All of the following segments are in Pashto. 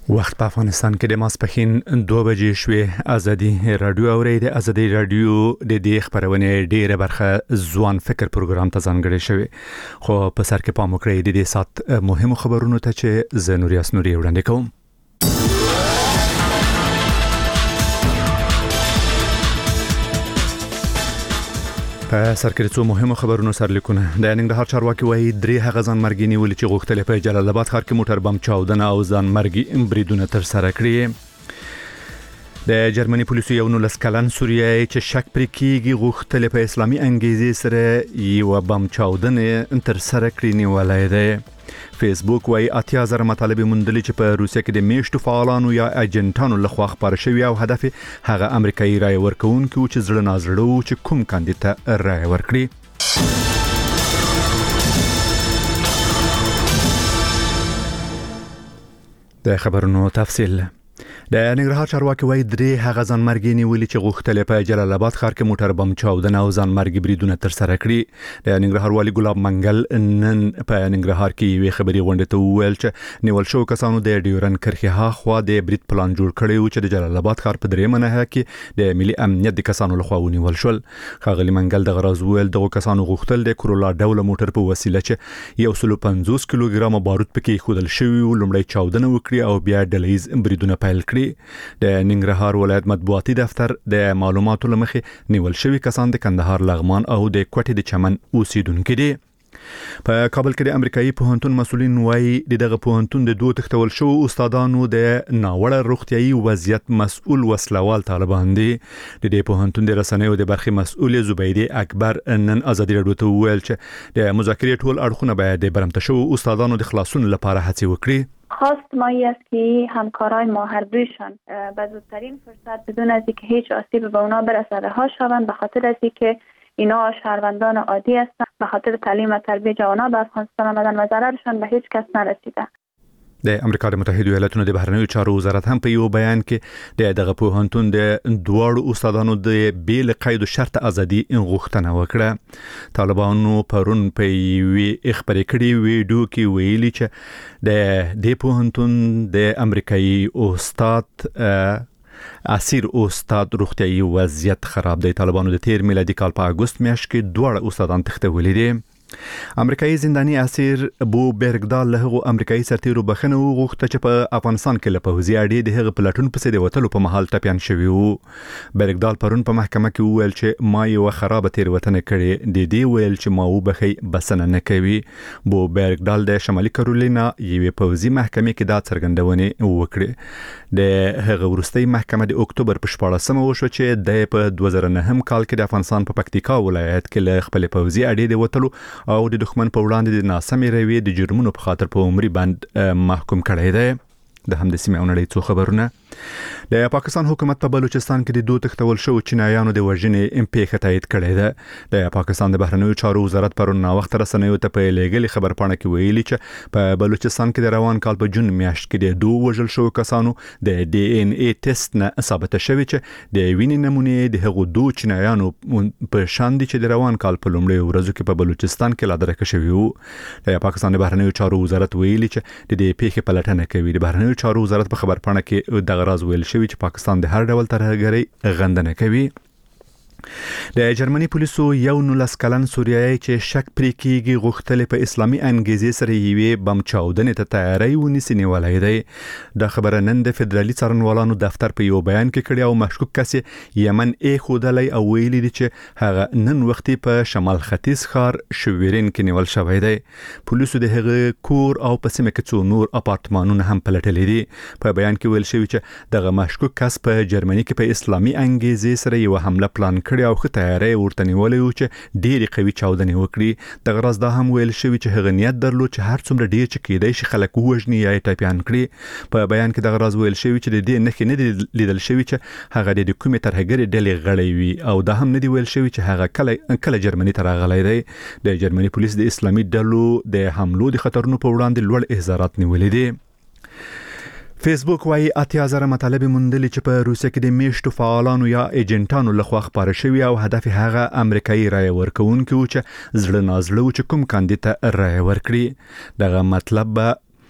وخت په افغانستان کې د ماسپښین 2 بجې شوې. ازادي رادیو اوریده. ازادي رادیو د دې خبرونه ډیره برخه ځوان فکر پروګرام ته ځانګړې شوی، خو په سر کې پام وکړئ د دې سات مهمو خبرونو ته چې زنورياس نوري وړاندې کوم. په سر کې څو مهمو خبرونو سره لیکونه. د ننګرهار چارواکي وایي 3 هغه ځانمرګي نیول چې غوښتل په جلال آباد ښار کې موټر بم چاودنه او ځانمرګي بریدونه تر سره کړی. د جرمني پولیسو یو 19 کلن سوریایی چې شک پر کیږي غوښتل په اسلامي انګیزې سره یو بم چاودنه تر سره کړی نیولای دی. فیسبوک وایي 80,000 مطالب مندلې چې په روسیه کې د میشتو فعالانو یا ایجنټانو لخوا خبر شوی او هدف هغه امریکایي رای ورکوونکو چې زړه نازړو چې کوم کاندید رای ورکړي. د خبرونو تفصیل. د ننګرهار چارواکي وایي 3 هغه ځانمرګي نیولې چې غوښتل په جلال آباد ښار کې موټر بم چاودنه او ځانمرګي بریدونه تر سره کړي. د ننګرهار والي ګلاب منګل نن په ننګرهار کې یوې خبري غونډه ته وویل چې نیول شو کسانو د ډیورن کرخي خوا د برید پلان جوړ کړی او چې د جلال آباد ښار په درېمه ناحیه کې د ملي امنیت د کسانو لخوا ونیول شول. خاغلی منګل د غراز ویل دغه کسانو غوښتل د کرولا ډول موټر په وسیله چې 150 کیلوګرام بارود پکې خودل شوی او لومړی چاودنه وکړي او بیا ډلیز بریدونه پیل کړي. د ننګرهار ولایت مطبوعاتي دفتر د معلوماتو لمخې نیول شوی کسان د کندهار لغمان او د کوټې د چمن اوسیدونکو دي. په کابل کې د امریکایي پوهنتون مسؤلین وایي دغه پوهنتون د 2 تختول شو استادانو د ناوړه روغتيایي وضعیت مسؤل وسلوال طالبان دي. د دې پوهنتون د رسنیو د برخې مسؤل زبیدی اکبر نن ازادي رادیو ته ویل چې د مذاکرې ټول اړخونه باید د برمته شو استادانو د خلاصون لپاره هڅه وکړي. خواست ما ای است که همکارای ما هر دویشان به زودترین فرصت بدون از اینکه هیچ آسیب به اونا برسه رها شوند، به خاطر از اینکه اینا شهروندان عادی هستند، به خاطر تعلیم و تربیت جوانان به افغانستان آمدن و ضررشان به هیچ کس نرسیده. د امریکا د متحده ایالاتونو د بهرنیو چارو وزارت هم په یو بیان کې دغه پوهنتون د دوړو استادانو د بیل قید شرط ازادي غوښتنه وکړه. طالبانو پرون په وی خبرې کړې ویډیو کې ویلي چې د دې پوهنتون د امریکایي استاد اسیر استاد روغتيایي وضعیت خراب دی. طالبانو د 13 میلادي کال په اگست میاشت کې دوړ استادان تختولې دي. امریکایي زنداني اسیر بو برګدال له هغو امریکایي سرتیرو بخنه وغوښته چې په افغانستان کې له پوځي اډې د هغه پلاتون پسې د وټلو په محل ټپيان شوی وو. برګدال پرون په محکمه کې وویل چې ما یو خراب تیروتنه کړې. د دې ویل چې ما وبخي بسنه نه کوي. بو برګدال د شمالي کارولینا یوې پوځي محکمې کې دا څرګندونه وکړه. د هغه ورستۍ محکمه د اکتوبر په 14مه وشو چې د په 2009 کال کې د افغانستان په پکتیکا ولایت کې له خپل پوځي اډې د وټلو او د دښمن په وړاندې د ناسمې رویې د جرمونو په خاطر په عمري بند محکوم کړی دی. د هم د سیمې او نړۍ څو خبرونه. د پاکستان حکومت په بلوچستان کې د 2 تختول شو چینایانو د وژنې پیښه تایید کړې ده. د پاکستان د بهرنیو چارو وزارت پرون وخت رسنیو ته په لېګلي خبر پاڼه کې ویلي چې په بلوچستان کې د روان کال په جون میاشت کې د 2 وژل شو کسانو د ډي ان اي ټیسټ نه ثابت شوی چې د وینې نمونه د هغو 2 چینایانو په شان دي چې د روان کال په لومړي ورځو کې په بلوچستان کې لادرکه شوی وو. د پاکستان د بهرنیو چارو وزارت ویلي چې د دې پیښې پلټنه کوي. د بهرنیو چارو وزارت په خبر پاڼه کې د غراز ویل شوی چې پاکستان د هر ډول ترهګرۍ غندنه کوي. د جرمني پولیسو یو 19 کلن سوریایی چې شک پر کیږي غوښتل په اسلامي انګیزې سره یوې بم چاودنې ته تیاری ونیسي نیولای دی. دا خبره نن د فدرالي څارنوالانو دفتر په یو بیان کې کړی او مشکوک کس یمن خودلای او ویلي دی چې هغه نن وختي په شمال ختیځ ښار شویرین کې نیول شوی دی. پولیسو د هغه کور او په سیمه کې څو نور اپارتمانونه هم پلټلي دي. په بیان کې ویل شوی چې دغه مشکوک کس په جرمني کې په اسلامي انګیزې سره یو حمله پلان کړی او خطرې ورته نیولې و چې ډېری قوي چاودنې وکړي. د غرض دا هم ویل شوی چې هغه نیت درلود چې هر څومره ډېر چې کېدای شي خلک وژني یا ټپيان کړي. په بیان کې د غرض ویل شوی چې د دې نښې نه دي لیدل شوی چې هغه د کومې ترهګرۍ ډلې غړی وي او دا هم نه دی ویل شوی چې هغه کله جرمني ته راغلی دی. د جرمني پولیس د اسلامي ډلو د حملو د خطرونو په وړاندې لوړ احذارات نیولې دي. فیسبوک وایي 80,000 مطالب مندلې چې په روسیه کې د میشتو فعالانو یا ایجنټانو لخوا خبره شوی او هدف هغه امریکایي رای ورکوونکو چې زړه نازړه چې کوم کاندید رای ورکړي. دغه مطلب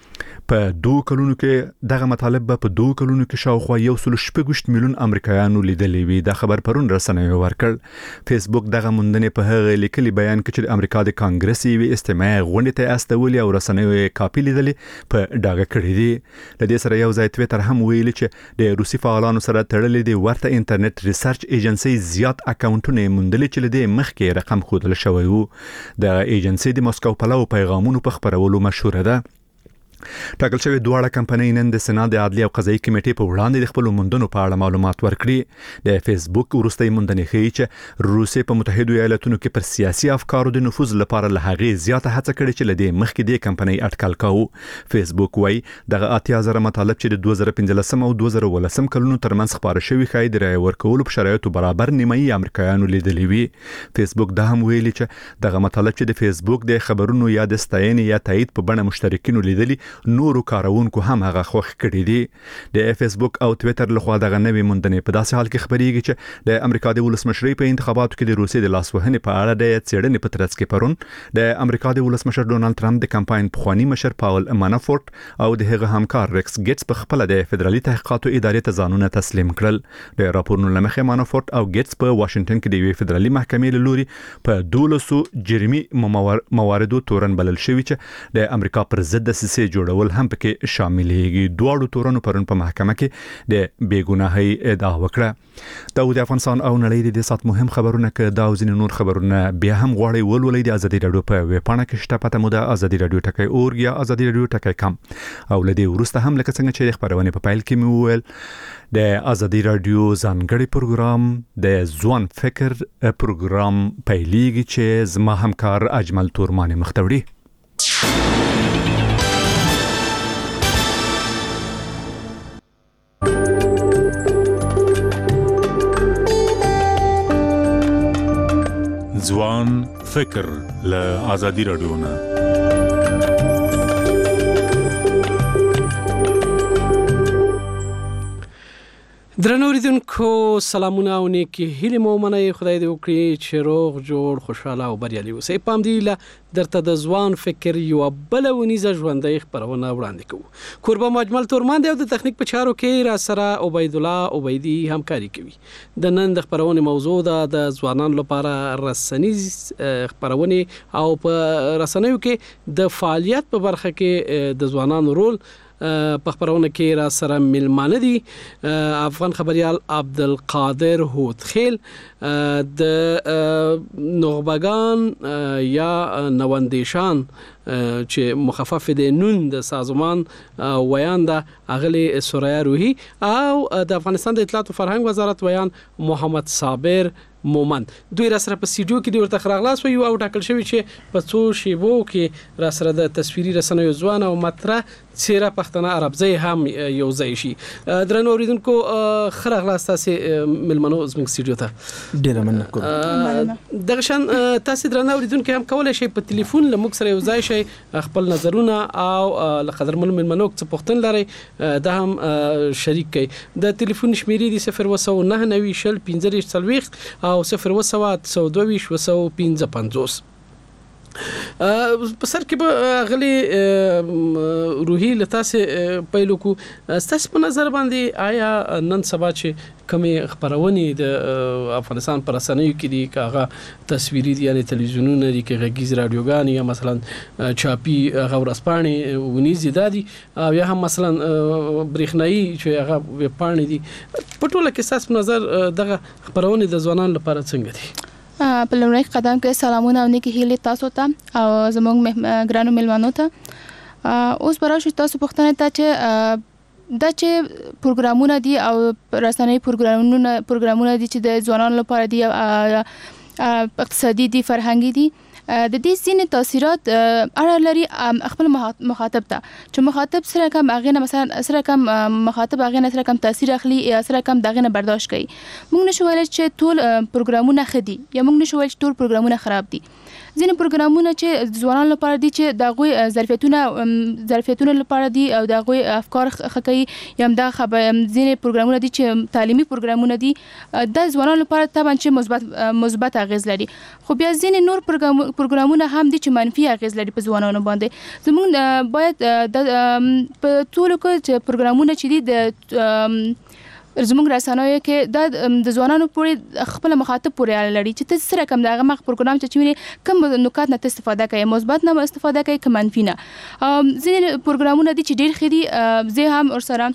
په 2 کلونو کې دغه مطالب په 2 کلونو کې شاوخوا 1.6 میلیون امریکایانو لیدلې وي. د خبر پرون رسنیو ورکړ. فیسبوک دغه موندنې په هغه لیکلي بیان کې چې د امریکا د کانګرس یوې استماعي غونډې ته استولي او رسنیو کاپي لیدلې په ډاګه کړې دي. د دې سره یو ځای ټویټر هم ویلي چې د روسي فعالانو سره تړلې دي ورته انټرنیټ ریسرچ ایجنسی زیات اکاونټونه موندلې چې لدې مخکې رقم خودل شوی وو. د ایجنسی د مسکو پلو پیغامونو په خبرولو مشهور ده. ټاکل شوی دواړه کمپنۍ نن د سنا د عدلي او قضایي کمیټې په وړاندې د خپل موندنو په اړه معلومات ورکړي. د فیسبوک وروستۍ موندنې ښیي چې روسیې په متحده ایالاتونو کې پر سیاسي افکارو د نفوذ لپاره له هغې زیاته هڅه کړې چې لدې مخکې د کمپنۍ اټکل کاوه. فیسبوک وایي دغه 80,000 مطالب چې د 2015 او 2018 کلونو ترمنځ خبره شوی ښایي د رای ورکولو په شرایطو برابر نیمایي امریکایانو لیدلې وي. فیسبوک دا هم ویلي چې دغه مطالب چې د فیسبوک د خبرونو یا د ستاینې یا تایید په بڼه مشترکینو لیدلي نورو کارونکو هم هغه خوښ کړی دي. د فیسبوک او ټویټر لخوا دغه نوې موندنې په داسې حال کې خبرېږي چې د امریکا د ولسمشرۍ په انتخاباتو کې د روسیې د لاسوهنې په اړه د څېړنې په ترڅ کې پرون د امریکا د ولسمشر ډونالد ټرمپ د کمپاین پخوانی مشر پاول مانافورت او د هغه همکار ریکس ګیټس په خپل د فدرالي تحقیقاتو ادارې ته ځانونه تسلیم کړل. د راپورونو لمخې مانافورت او ګیټس په واشنگټن کې د یوې فدرالي محکمې له لوري په 12 جرمي مواردو تورن بلل شوی چې د امریکا پر ضد دسیسې جوړول هم پکې شاملېږي. دواړو تورنو پرون په محکمه کې د بیګناهۍ ادعا وکړه. دا د افغانستان او نړۍ د سات مهم خبرونه کې دا او ځینې نور خبرونه بیا هم غواړي ولولئ د ازادي رادیو په ویب پاڼه کې شته پته مو د ازادي رادیو ټکی اور یا ازادي رادیو ټکی کم او لدی ورسته هم لکه څنګه چې خبرونه په پایل کې مو ویل د ازادي رادیو ځانګړي پروګرام د ځوان فکر پروګرام پیلېږي چې زما همکار اجمل تورمانی مختوړي. ځوان فکر له ازادي رادیو نه درنو اوریدونکو سلامونه او نیکی هیله مو منئ. خدای دې وکړي چې روغ جوړ خوشاله او بریالي اوسئ. پام دې له درته د ځوان فکر یو بل ونیزه ژوندۍ خبرونه وړاندې کوو. کوربه مجمل تورمان دی او د تخنیک په چارو کې را سره عبید الله عبیدی همکاري کوي. د نن د خبرونه موضوع د ځوانانو لپاره رسنیز خبرونه او په رسنیو کې د فعالیت په برخه کې د ځوانانو رول په خبرونه کې را سره ملمانه دي. افغان خبريال عبدالقادر هوتخیل د نوغبگان یا نواندیشان چې مخفف دي نون د سازمان ویان د اغلی سوریا روحي او د افغانستان د اطلاعات او فرهنګ وزارت ویان محمد صابر مومند دوی را سره په سیډیو کې د ورته خراغلاس وي او ټاکل شوی چې په څو شیبو کې را سره د تصویري رسنیو ځوان او مطرح چیرې پښتنه عربزی هم یو ځای شي. درنو اوریدونکو خراغلاس تاسو ملمنو زموږ سیډیو ته ډیر مننه کوم. دغه شان تاسو درنو اوریدونکو هم کولای شئ په ټلیفون لموږ سره یو ځای شئ خپل نظرونه او لقدر ملمنو څه پوښتنه لري دا هم شریک کړئ. د ټلیفون شمیرې دي 01990 شل 15 او 0 2 په سر کې به غلي روحي لتاسه پیلو کو ستاسو په نظر باندې آیا نن سبا چې کومه خبرونه د افغانستان پر رسنیو کې دي کاغه تصویري دي یعنی تلویزیونونه دي کې غږیز رادیوګان یا مثلا چاپی غورسپانی ونیزي دادي او یا هم مثلا برېښنایی چې هغه ویب پاڼې دي په ټوله کې ستاسو په نظر دغه خبرونه د ځوانانو لپاره څنګه دي؟ په لومړي قدم کې سلامونه او نیکی هیلې تاسو ته او زموږ ګرانو ملمنو ته. اوس براشي تاسو پوښتنه ته چې دا چې پروګرامونه دي او رسنۍ پروګرامونه دي چې د ځوانانو لپاره دي اقتصادي دي فرهنګي دي د دې ځینې تاثیرات اړه لري خپل مخاطب ته چې مخاطب سره کوم اغه مثلا سره کوم مخاطب اغه سره کوم تاثیر اخلي یا سره کوم دغه نه برداشت کوي. موږ نشو ویل چې ټول پروګرامونه خدي یا موږ نشو ویل چې ټول پروګرامونه خراب دي. ځینې پروګرامونه چې ځوانانو لپاره دي چې دغه ظرفیتونه لپاره دي او دغه افکار خکې یا د ځینې پروګرامونه دي چې تعلیمي پروګرامونه دي د ځوانانو لپاره طبعا چې مثبت اغیز لري. خو بیا ځینې نور پروګرامونه هم دي چې منفي اغیز لري په ځوانانو باندې. زموږ باید په ټولو کې چې پروګرامونه چې دي د زموږ رسنیو کې د ځوانانو پورې خپل مخاطب پورې اړه لري چې ته سره کوم دغه مخ پروګرام چې ویني کوم نکات نه استفاده کوي، مثبت نه استفاده کوي که منفي نه. ځینې پروګرامونه دي چې ډېر ښه دي، زه هم ورسره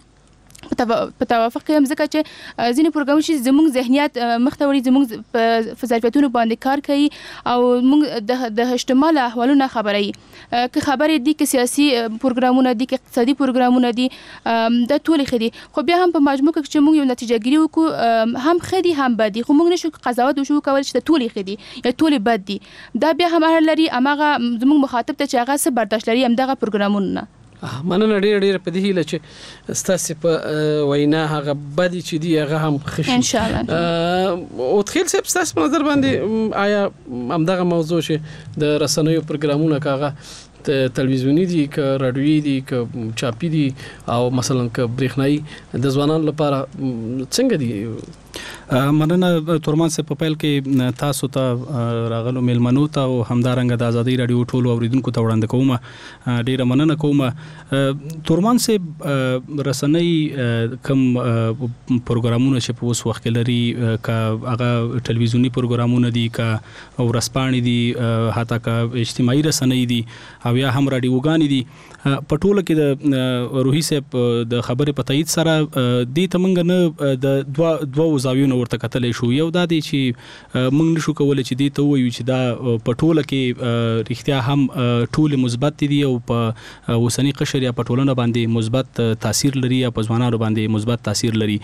په توافق یم، ځکه چې ځینې پروګرامونه چې زموږ ذهنیت مخته وړي، زموږ په ظرفیتونو باندې کار کوي او موږ د اجتماعي احوالونو خبروي. که خبرې دي، که سیاسي پروګرامونه دي، که اقتصادي پروګرامونه دي، دا ټول ښه دي. خو بیا هم په مجموع کې چې موږ یو نتیجه ګیري وکړو، هم ښه دي هم بد دي، خو موږ نشو قضاوت وشو کول چې ټول ښه دي یا ټول بد دي. دا بیا هم اړه لري هماغه زموږ مخاطب ته چې هغه څه برداشت لري همدغه پروګرامونه. مننه ډېر په دې هیله چې ستاسو په وینا هغه بدی چې دی هغه هم خشي ان شاء الله. او تخیل سب ستاسو په نظر باندې آیا همدغه موضوع چې د رسنیو پروګرامونه کاغه تلویزیونی دي که رادیویي دي که چاپی دي او مثلا که برېښنایي د ځوانانو لپاره څنګه دي؟ مننه تورمان صاحب، په پیل کې تاسو ته راغلو میلمنو ته او همدارنګه د ازادي رادیو ټولو اوریدونکو ته وړاندې کوم، ډیره مننه کوم. تورمان صاحب، رسنۍ کم پروګرامونه چې په اوس وخت کې لري، که هغه ټلویزیونی پروګرامونه دي، که ورځپاڼې دي، حتی که اجتماعي رسنۍ دي او یا هم رادیوګانې دي، په ټوله کې د روحي صاحب د خبرې په تایید سره دې ته موږ نه د دوه زاویو ورته کتلی شو. یو دا دی چې موږ نشو کولی چې دې ته ووایو چې دا په ټوله کې رښتیا هم ټول مثبت دي او په اوسني قشر یا په ټولنه باندې مثبت تاثیر لري یا په ځوانانو باندې مثبت تاثیر لري.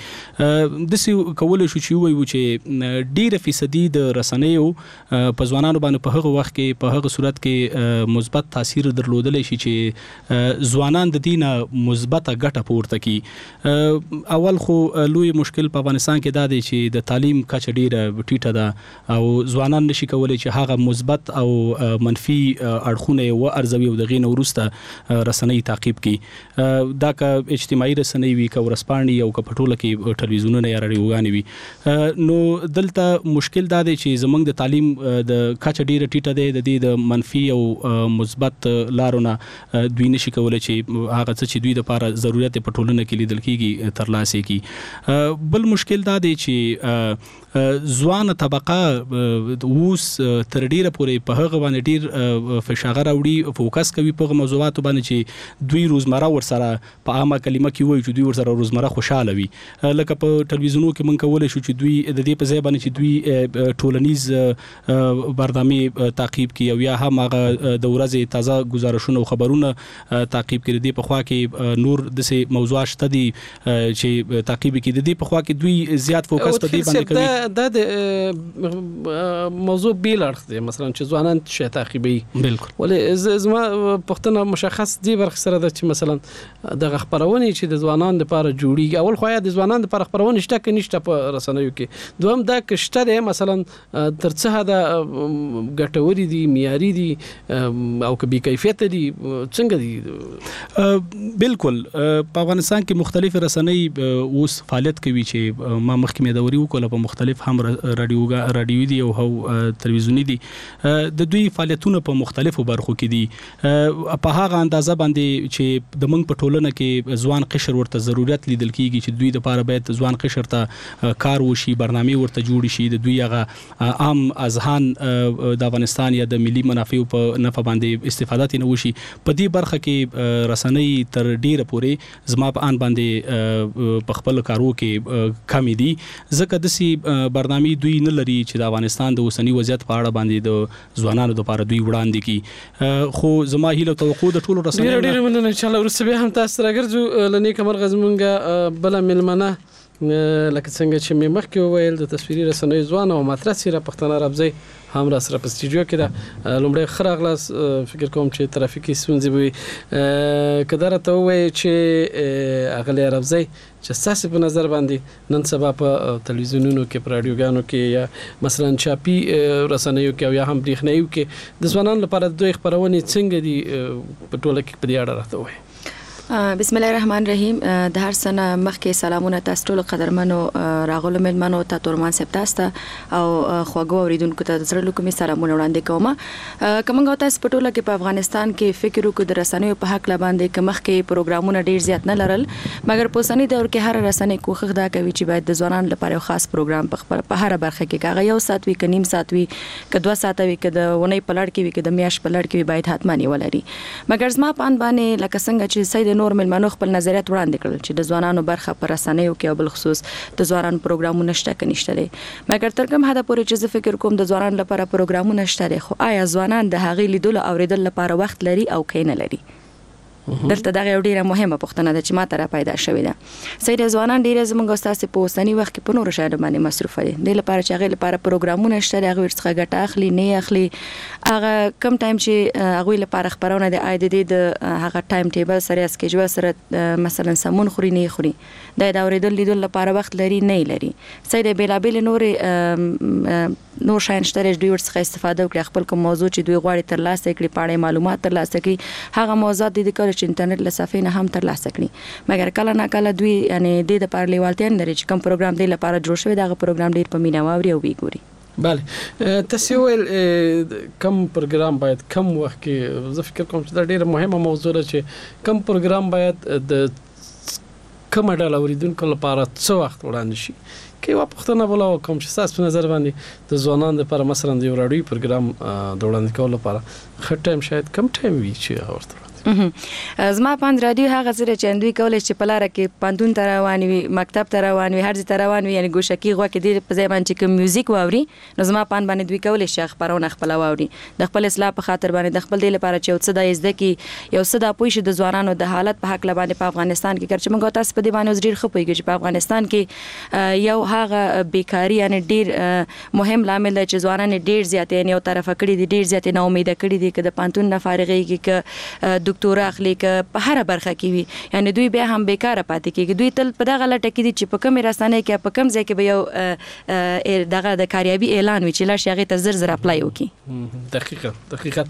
داسې کولی شو چې ووایو چې ډېره فیصدي د رسنیو په ځوانانو باندې په هغه وخت کې په هغه صورت کې مثبت تاثیر درلودلی شي چې ځوانان د دې نه مثبته ګټه پورته کړي. اول خو لوی مشکل په افغانستان کې دا دی چې د تعلیم کچه ډیره ټیټه ده او ځوانان نشي کولای چې هغه مثبت او منفي اړخونه ورزوي او دغه وروسته رسنۍ تعقیب کړي. دا که اجتماعي رسنۍ وي، که ورځپاڼې او که په ټوله کې ټلویزیونونه یا رادیوګانې وي، نو دلته مشکل دا دی چې زموږ د تعلیم د کچه ډیره ټیټه دی. د دې د منفي او مثبت لارو نه دوی نشي کولای چې هغه څه چې دوی لپاره ضرورت په ټولنه کې لیدل کیږي ترلاسه کړي. بل مشکل دا دی چې ځوان طبقه اوس تر ډیره پورې په هغه باندې ډیر فشار راوړي، فوکس کوي په موضوعاتو باندې چې دوی روزمره ورسره په عامه کلمه کې وایي چې دوی ورسره روزمره خوشاله وي. لکه په ټلویزیونو کې مونږ کولای شو چې دوی د دې په ځای باندې چې دوی ټولنیز برنامه تعقیب کړي او یا هم هغه د ورځې تازه گزارشونه او خبرونه تعقیب کړي. د په خوا کې نور د موضوعات شته دي چې تعقیب کړي. د په خوا کې دوی زیات فوکس په دې باندې کوي. دا د موضوع بیل اړخ دی، مثلا چې ځوانان شي تعقیبي. بالکل. ولې زما پښتنه مشخص دی برخ سره د چې مثلا د خبرونه چې د ځوانان لپاره جوړیږي. اول خو یا د ځوانان لپاره خبرونه شته کې نشته په رسنیو کې، دوم دا کشته دی مثلا ترڅه دا ګټوري دي، معیاري دي او که بي کیفیت دي، څنګه دي؟ بالکل. په افغانستان کې مختلف رسنۍ اوس فعالیت کوي چې ما مخکې مې دوري وکړه په مختلف هم رادیوي دي او تلویزیونی دي. د دوی فعالیتونه په مختلفو برخو کې دي. په هغه اندازه باندې چې د موږ په ټولنه کې ځوان قشر ورته ضرورت لیدل کیږي چې دوی د لپاره باید ځوان قشر ته کار وشي، برنامه ورته جوړ شي، د دوی هغه عام اذهان د افغانستان یا د ملي منافعو په نفع باندې استفاده تنه وشي. په دې برخه کې رسنۍ تر ډیره پورې زما په ان باندې په خپل کارو کې کمی دي، ځکه داسي برنامه دوی نه لري چې د افغانستان د اوسنی وضعیت په اړه باندې د ځوانانو لپاره دوی وړاندې کی. خو زما هیله توقع د ټولو رسنیو ډېر مننه. ان شاء الله ورسره به هم تاسو راګرځو. لنی کمر غزمونګه بل ملمنه لکه څنګه چې مې مخکې وویل د تصویري رسنیو ځوان او مطرح سره پښتنه رابزي هم را سره په سټوډیو کې دا لومړی خراغلاس فکر کوم چې ترافیکي ستونزې وي کدار ته وایي چې اغلی رابزي چې تاسو په نظر باندې نن سبا په تلویزیونونو کې په رادیوګانو کې یا مثلا چاپی رسنیو کې او یا هم برېښنایي کې د ځوانانو لپاره دوی خبرونه څنګه دي په ټوله کې په دې اړه راته وایي؟ بسم الله الرحمن الرحیم. د هر سنه مخکې سلامونه تاسو ټول قدرمنو راغلو ملمنو ته تورمان صاحب تاسو او خواږه اوریدونکو ته زړه کومې سلامونه وړاندې کوم. کومه تاسو په ټوله کې په افغانستان کې فکر وکړو د رسنیو په حق لباندې کومه کې پروګرامونه ډیر زیات نه لرل، مګر په اوسنی دور کې هر رسنۍ کوښښ دا کوي چې باید د ځوانانو لپاره یو خاص پروګرام په هر برخه کې کاغه یو سات وی ک نیم سات وی ک 2 سات وی ک د ونې پلړ کې وی ک د میاش پلړ کې باید حتما نیولري. مګر زما پان باندې لکه څنګه چې سید نور ملمنو خپل نظریات وړاندې کړل چې د ځوانانو برخه پر رسنیو کې او بل خصوص د ځوانانو پروګرامونه شته کې نشته دي، مګر تر کوم حد پورې چې فکر کوم د ځوانانو لپاره پروګرامونه شته دي، خو آیا ځوانان د هغې لیدلو او اوریدل لپاره وخت لري او کین لري؟ درته دا یو ډیره مهمه پوښتنه ده چې ما ته را پیدا شوې ده. سید ځوانان ډیره زموږ استاد په اوسنی وخت کې په نور شاید باندې مصروف دي، د لپاره چې هغه لپاره پروګرامونه شته دي، هغه ورڅخه ګټه اخلي نه اخلي، هغه کم ټایم چې هغه لپاره خبرونه د IDD د هغه ټایم ټیبل سره اسکیجول سره مثلا سمون خوري نه خوري، د اوریدل لیدل لپاره وخت لري نه لري. سید بیلابل نور شاین شته دوی ورڅخه استفاده وکړي، خپل کوم موضوع چې دوی غواړي ترلاسه کړي، پاړې معلومات ترلاسه کړي، هغه موضوعات د چې انټرنیټ له صفحې نه هم ترلاسه کړي، مګر کله نه کله دوی یعنی د لپاره لیوالتیا نه لري چې کوم پروګرام د لپاره جوړ شوی دا پروګرام ډیر په مینا واوري او ویګوري. بله تاسو ول کوم پروګرام باید کم وخت کې، زه فکر کوم چې دا ډیره مهمه موضوع ده چې کوم پروګرام باید د کوم ډول اوریدونکو لپاره څو وخت وړاندې شي. کې وا پښتنه بولا کوم چې تاسو په نظر باندې د ځوانانو لپاره مثلا د رادیو پروګرام د وړاندې کولو لپاره خټ ټایم شاید کم ټایم وي چې ورته زما پاند رادیو هغه سره چې دوی کولای چې په لار کې پاندون ته روان وي، مکتب ته روان وي، هر ځای ته روان وي، یعنی ګوشکی غوا کې د په ځای باندې کوم میوزیک واوري، نو زما پاند باندې دوی کولای شي خبرونه خپل واوري د خپل اصلاح په خاطر باندې د خپل د لپاره چې څه د زده کې یو څه د پوښ د ځوانانو د حالت په حق لباندې په افغانستان کې چې موږ تاسو په دی باندې ډیر خپويږي چې په افغانستان کې یو هغه بیکاری یعنی ډیر مهم لامل دی چې ځوانان ډیر زیات یعنی یو طرف کړي دي، ډیر زیات نه امید کړي دي چې د پانتون نه فارغيږي ک ډاکټر اخلي په هر برخه کې وي، یعنی دوی بیا هم بیکاره پاتې کیږي. دوی تل په دغه لټه کې دي چې په کوم رسنۍ کې په کوم ځای کې به یو دغه د کاریابي اعلان وي چې لا شي هغه ته زر اپلای وکړي. دقیقاً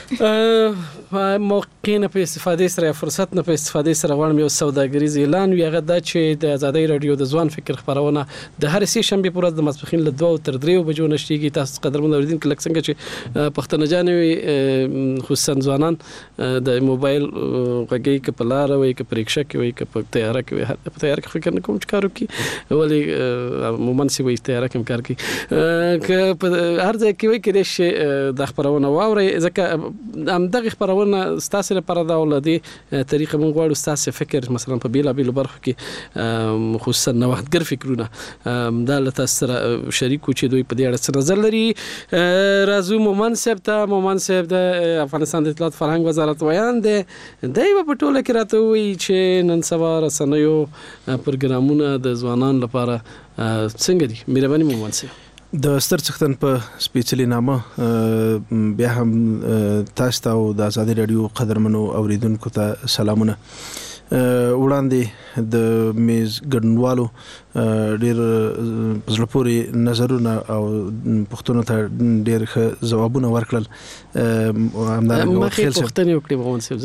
موقع نه په استفادې سره فرصت نه په استفادې سره غواړم یو سوداګریز اعلان وي، هغه دا چې د آزادۍ رادیو د ځوان فکر خبرونه د هر سې شنبه پر ورځ د ماسپخین له 2 تر 3 بجو نشټیږي. تاسو قدرمن اوریدونکو لکه څنګه چې پښتنه جانوي خصوصا ځوانان د موبایل غږی کې په لار وي کې پریکشا کې وي کې په تیاره کې وي، په تیاره کې فکر نه کوم چې کارو کې ولې مومن سی وي تیاره کې کار کې ک په هر ځای کې وي کې شي د خبرونه واوري، ځکه هم دغه خبرونه ستاسو لپاره دا ولدي طریقه مونږ غواړو ستاسو فکر مثلا په بیلا بیل برخه کې خصوصا نوښتګر فکرونه دا له تاسو سره شریکو چې دوی په دې اړه څه نظر لري. راځو مومن صاحب د افغانستان د اطلاعات فرهنګ وزارت ویان دی دایو په ټوله کې راته وی چې نن سبا رسنیو پروګرامونه د ځوانانو لپاره څنګه دي؟ مهرباني مومن صاحب. د ستر څښتن په سپیشلی نامه بیا هم تاسو ته او د آزادۍ رادیو قدرمنو اوریدونکو ته سلامونه. وړاندې د میز ګډونوالو ډیر زړه پورې نظرونه او پوښتنو ته ډیر ښه ځوابونه ورکړل. همدارنګه خیر پوښتنې وکړې مومن صاحب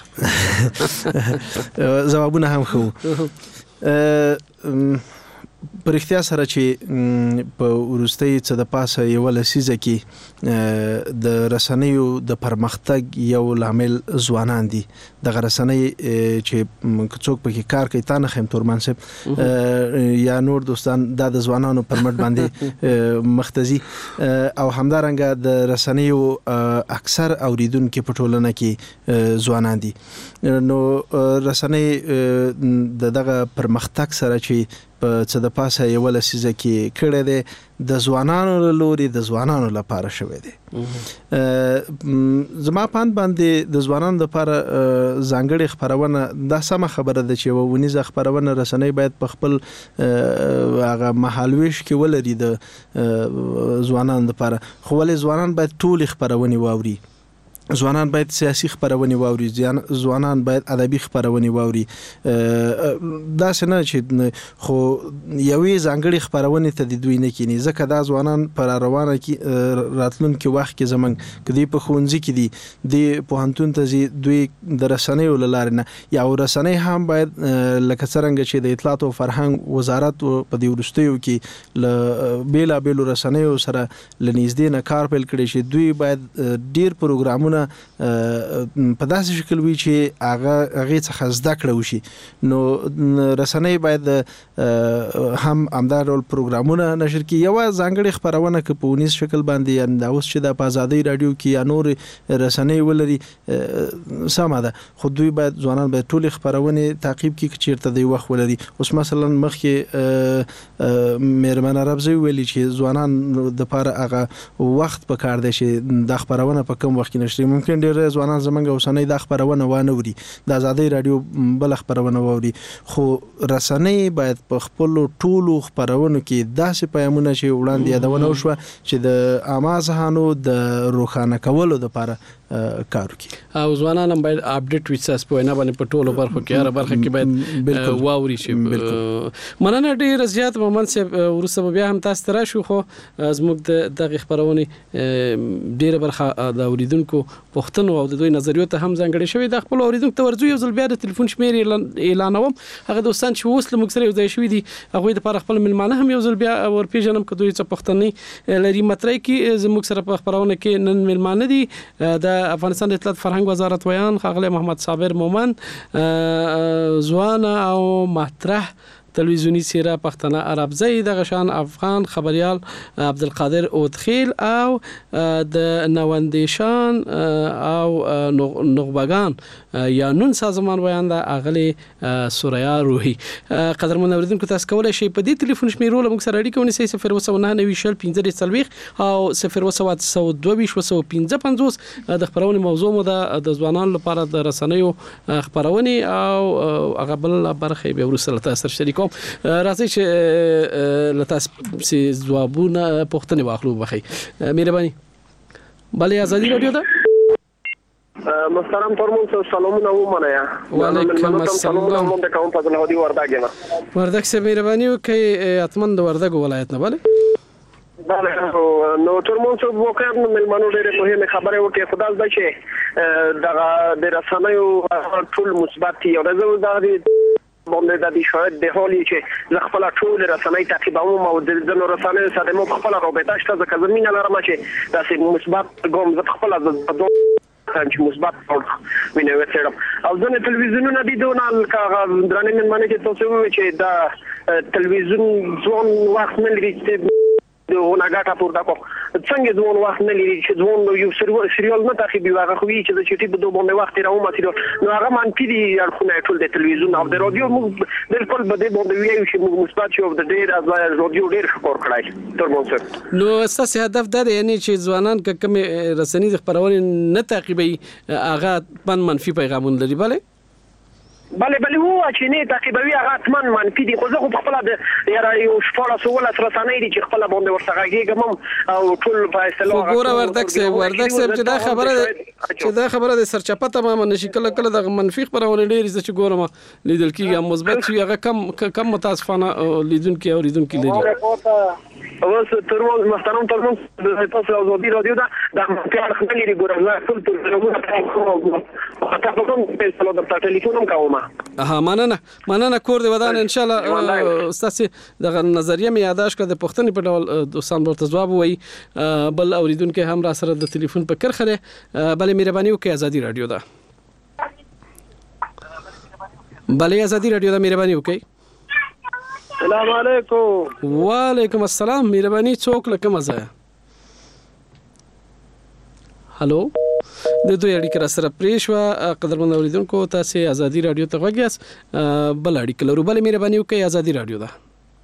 ځکه ځوابونه هم ښه پر اختیار سره چې په ورستۍ څه د پاسه یو لسیزه کې د رسنیو د پرمختګ یو لامل ځوانان دي. د رسنۍ چې څوک پکې کار کوي تا نه خیم تورمان صاحب یا نور دوستان د ځوانانو پر مټ باندې مختزي او همدارنګه د رسنیو اکثر اوریدونکو په ټولنه کې ځوانان دي. نو رسنۍ دغه پرمختګ سره چې په څه د پاسه یو لسیزه کې کړه ده د ځوانانو لوري د ځوانانو لپاره شوی دی. زما پاند باندې د ځوانانو لپاره ځانګړي خبرونه دا سم خبره ده چې ونیزه خبرونه رسنۍ باید په خپل هغه محلويش کې ولري د ځوانانو لپاره، خو ولې ځوانان باید ټول خبرونه واوري ځوانان باید سیاسي خبرونه واوري، ځوانان باید ادبي خبرونه واوري. دا څنګه چې خو یوې ځانګړي خبرونه ته د دوی نه کینی، ځکه دا ځوانان پر روانه کې راتلونکي وخت کې زمنګ کدي په خونځي کې دي د پوهنتون ته دوی د رسنیو لاره نه یا رسنۍ هم باید لکه څنګه چې د اطلاعات او فرهنګ وزارت په دې ورستیو کې ل بیلا بیلو رسنیو سره لنیزدې نه کار پیل کړي چې دوی باید ډیر پروګرامونه په داسې شکل وي چې هغه څخه زده کړو شي. نو رسنۍ باید هم همدار ډول پروګرامونه نشر کړي. یو ځانګړي خبرونه کې په ونیس شکل باندې دا اوس چې د آزادۍ رادیو کې یا نور رسنۍ ولري سمه ده، خو دوی باید ځوانان باید ټول خبرونه تعقیب کړي چیرته دی وخت ولري. اوس مثلا مخکې مېرمن عربزی ویلي چې ځوانان د لپاره هغه وخت په کار دی چې د خبرونه په کم وخت کې نشري. ممکن ډېر ځوانان زمونږ اوسنۍ د خبرونه وانه وري، د آزادۍ رادیو بل خبرونه ووري، خو رسنۍ باید په خپل ټولو خبرونو کې داسې پیغامونه چې وړاندې یادونه وشوه چې د عامه ذهنو د روښانه کولو لپاره کار وکړي. او ځوانان هم باید اپډیټ وي ساس په نه باندې په ټولو برخو کې هر برخه کې باید واوري شي. مننه ډیر زیات مومن صاحب، ورسره بیا هم تاسو تر شو، خو زموږ د خبرونه ډیره برخه د اوریدونکو پښتنو او د دوی نظریو ته هم ځانګړې شوی. د خپل اوریدونکو ته ورځو یو ځل بیا د ټلیفون شمیر اعلانوم. هغه دوستان چې اوس لمږ سره یو ځای شوی دي هغه د لپاره خپل ملمانه هم یو ځل بیا ورپیژنم که دوی څه پښتني لري. مطرح کې زموږ سره په خبرونه کې نن ملمانه دي د افغانستان د اطلاعات فرهنګ وزارت ویان ښاغلی محمد صابر مومن، ځوان او مطرح تلویزیونی څیره پښتنه عربزی، د غشان افغان خبريال عبدالقادر اودخیل او د نوندیشان او نخبگان یا نون سازمان ویان د اغلی سوریا روحي. قدرمن اوریدونکو تاسو کولای شئ په دې ټلیفون شمیرو له موږ سره اړیکه ونیسئ 019901540 او 0221555 د خبرونې موضوع مو د ځوانانو لپاره د رسنیو خبرونه او هغه بل برخه به ورسره تاسو شریک راځي چې لتاس ځوابونه پوښتنه واخلو. بخي مهرباني. بله ازادي رادیو ده. محترم ترمون سلامونه ومنه. وعلیکم السلام. من د کوم فضل هدي وردګ ما. وردګ سه مهرباني وکي اتمن د وردګ ولایت نه bale. نو ترمون څو وکړ نو ملمنو ډېر مهمه خبره وکړه خدای زده چې د رسنیو ټول مثبت یو راځو د باندې د دې شاید د حالي چې ز خپل ټول رسنۍ تعقیبوم او د نو رسنۍ سره مو خپل رابطه شته ځکه زمينه لرم چې داسې مثبت ګوم ز خپل د چې مثبت ویني وڅېړم او ځنه تلویزیونونه دي دونه کاغذ درنه من باندې چې تاسو وایئ چې دا تلویزیون ځون وخت نه لري چې ونه غاټه پورته کو څنګه ځون وخت نه لري چې ځون یو سریال نه تعقیبي واغه خو چې د چټي په دوه باندې وخت راو ماتي نو هغه منفي دي خو ټول د تلویزیون او د رادیو موږ بالکل بده باندې ویو چې موږ مثبت شو د ډیر از رادیو ډیر خبر کړای ترمون سره. نو اساس هدف دا دی یعنی چې ځوانان کوم رسنۍ خبرونه نه تعقیبي هغه منفي پیغامونه لري. بله هو چې نه تعقیبوي هغه اتمن منفي دي. خو زه خپل د یاره یو شپاله سوال سره سنې دي چې خپل باندې ورڅغه کېږم او ټول په اصطلاح وګوره وردګ صاحب چې دا خبره د سرچپه تمام نشي کله د منفي خبرونه ډېر چې ګورم لیدل کېږي مثبت شي هغه کم متاسفانه لیدونکو او لیدونکو لري. اوس ترمون محترم ترمون تاسو ازادي رادیو دا د مطلع خللی ګورم لا ټول تلویزیونونه تاسو کوم په سلو د ټلیفون کوم. مننه کور دی ودان ان شاء الله استاد د نظریه می یاداش کړه د پښتنې په ډول دوستان ورته جواب وای بل اوریدونکو هم را سره د ټلیفون په کرخه بل مهرباني وکړئ ازادي رادیو دا بل ازادي رادیو دا مهرباني وکړئ. السلام علیکم. وعلیکم السلام. مهرباني څوک لکه مزه. هالو د دوی اړیکه را سره پریښوا قدرمن اوریدونکو تاسو ازادي رادیو ته وګیاس بل اړیکه لرو. بل مهرباني وکړئ ازادي رادیو دا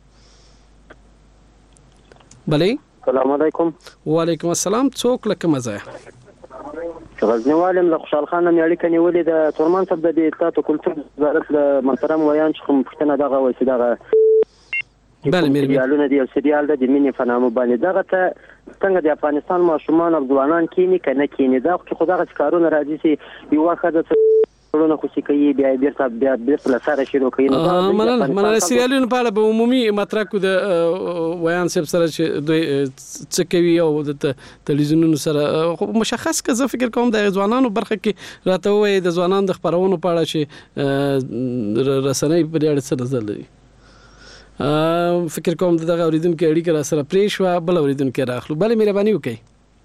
بلې. السلام علیکم. وعلیکم السلام. څوک لکه مزه. غزنوالم له خوشحال خان مې اړیکه نیولې د تورمان صاحب د اطلاعات او کلتور وزارت له محترم ویان چې کوم پښتنه دغه وایي دغه چې سریالونه دی او سریال د مینې په نامه باندې دغه ته څنګه د افغانستان ماشومان او ځوانان کینی کنه کینی دا خو خدای کارونه راځي چې یو وخت ورونه خو چې کوي بیا بیرته لساره شروع کوي مننه سریالونو په اړه به عمومي مطرح کو د ویان صاحب سره چې دوی څه کوي او د تلویزیونونو سره مشخص که زه فکر کوم د ځوانانو برخه کې راته وایي د ځوانانو د خبرونو په اړه چې رسنۍ په اړه څه نظر لري. فکر کوم دغه اوریدونکو اړیکه را سره پرې شو بل اوریدونکو راخلو بل مهرباني وکړئ.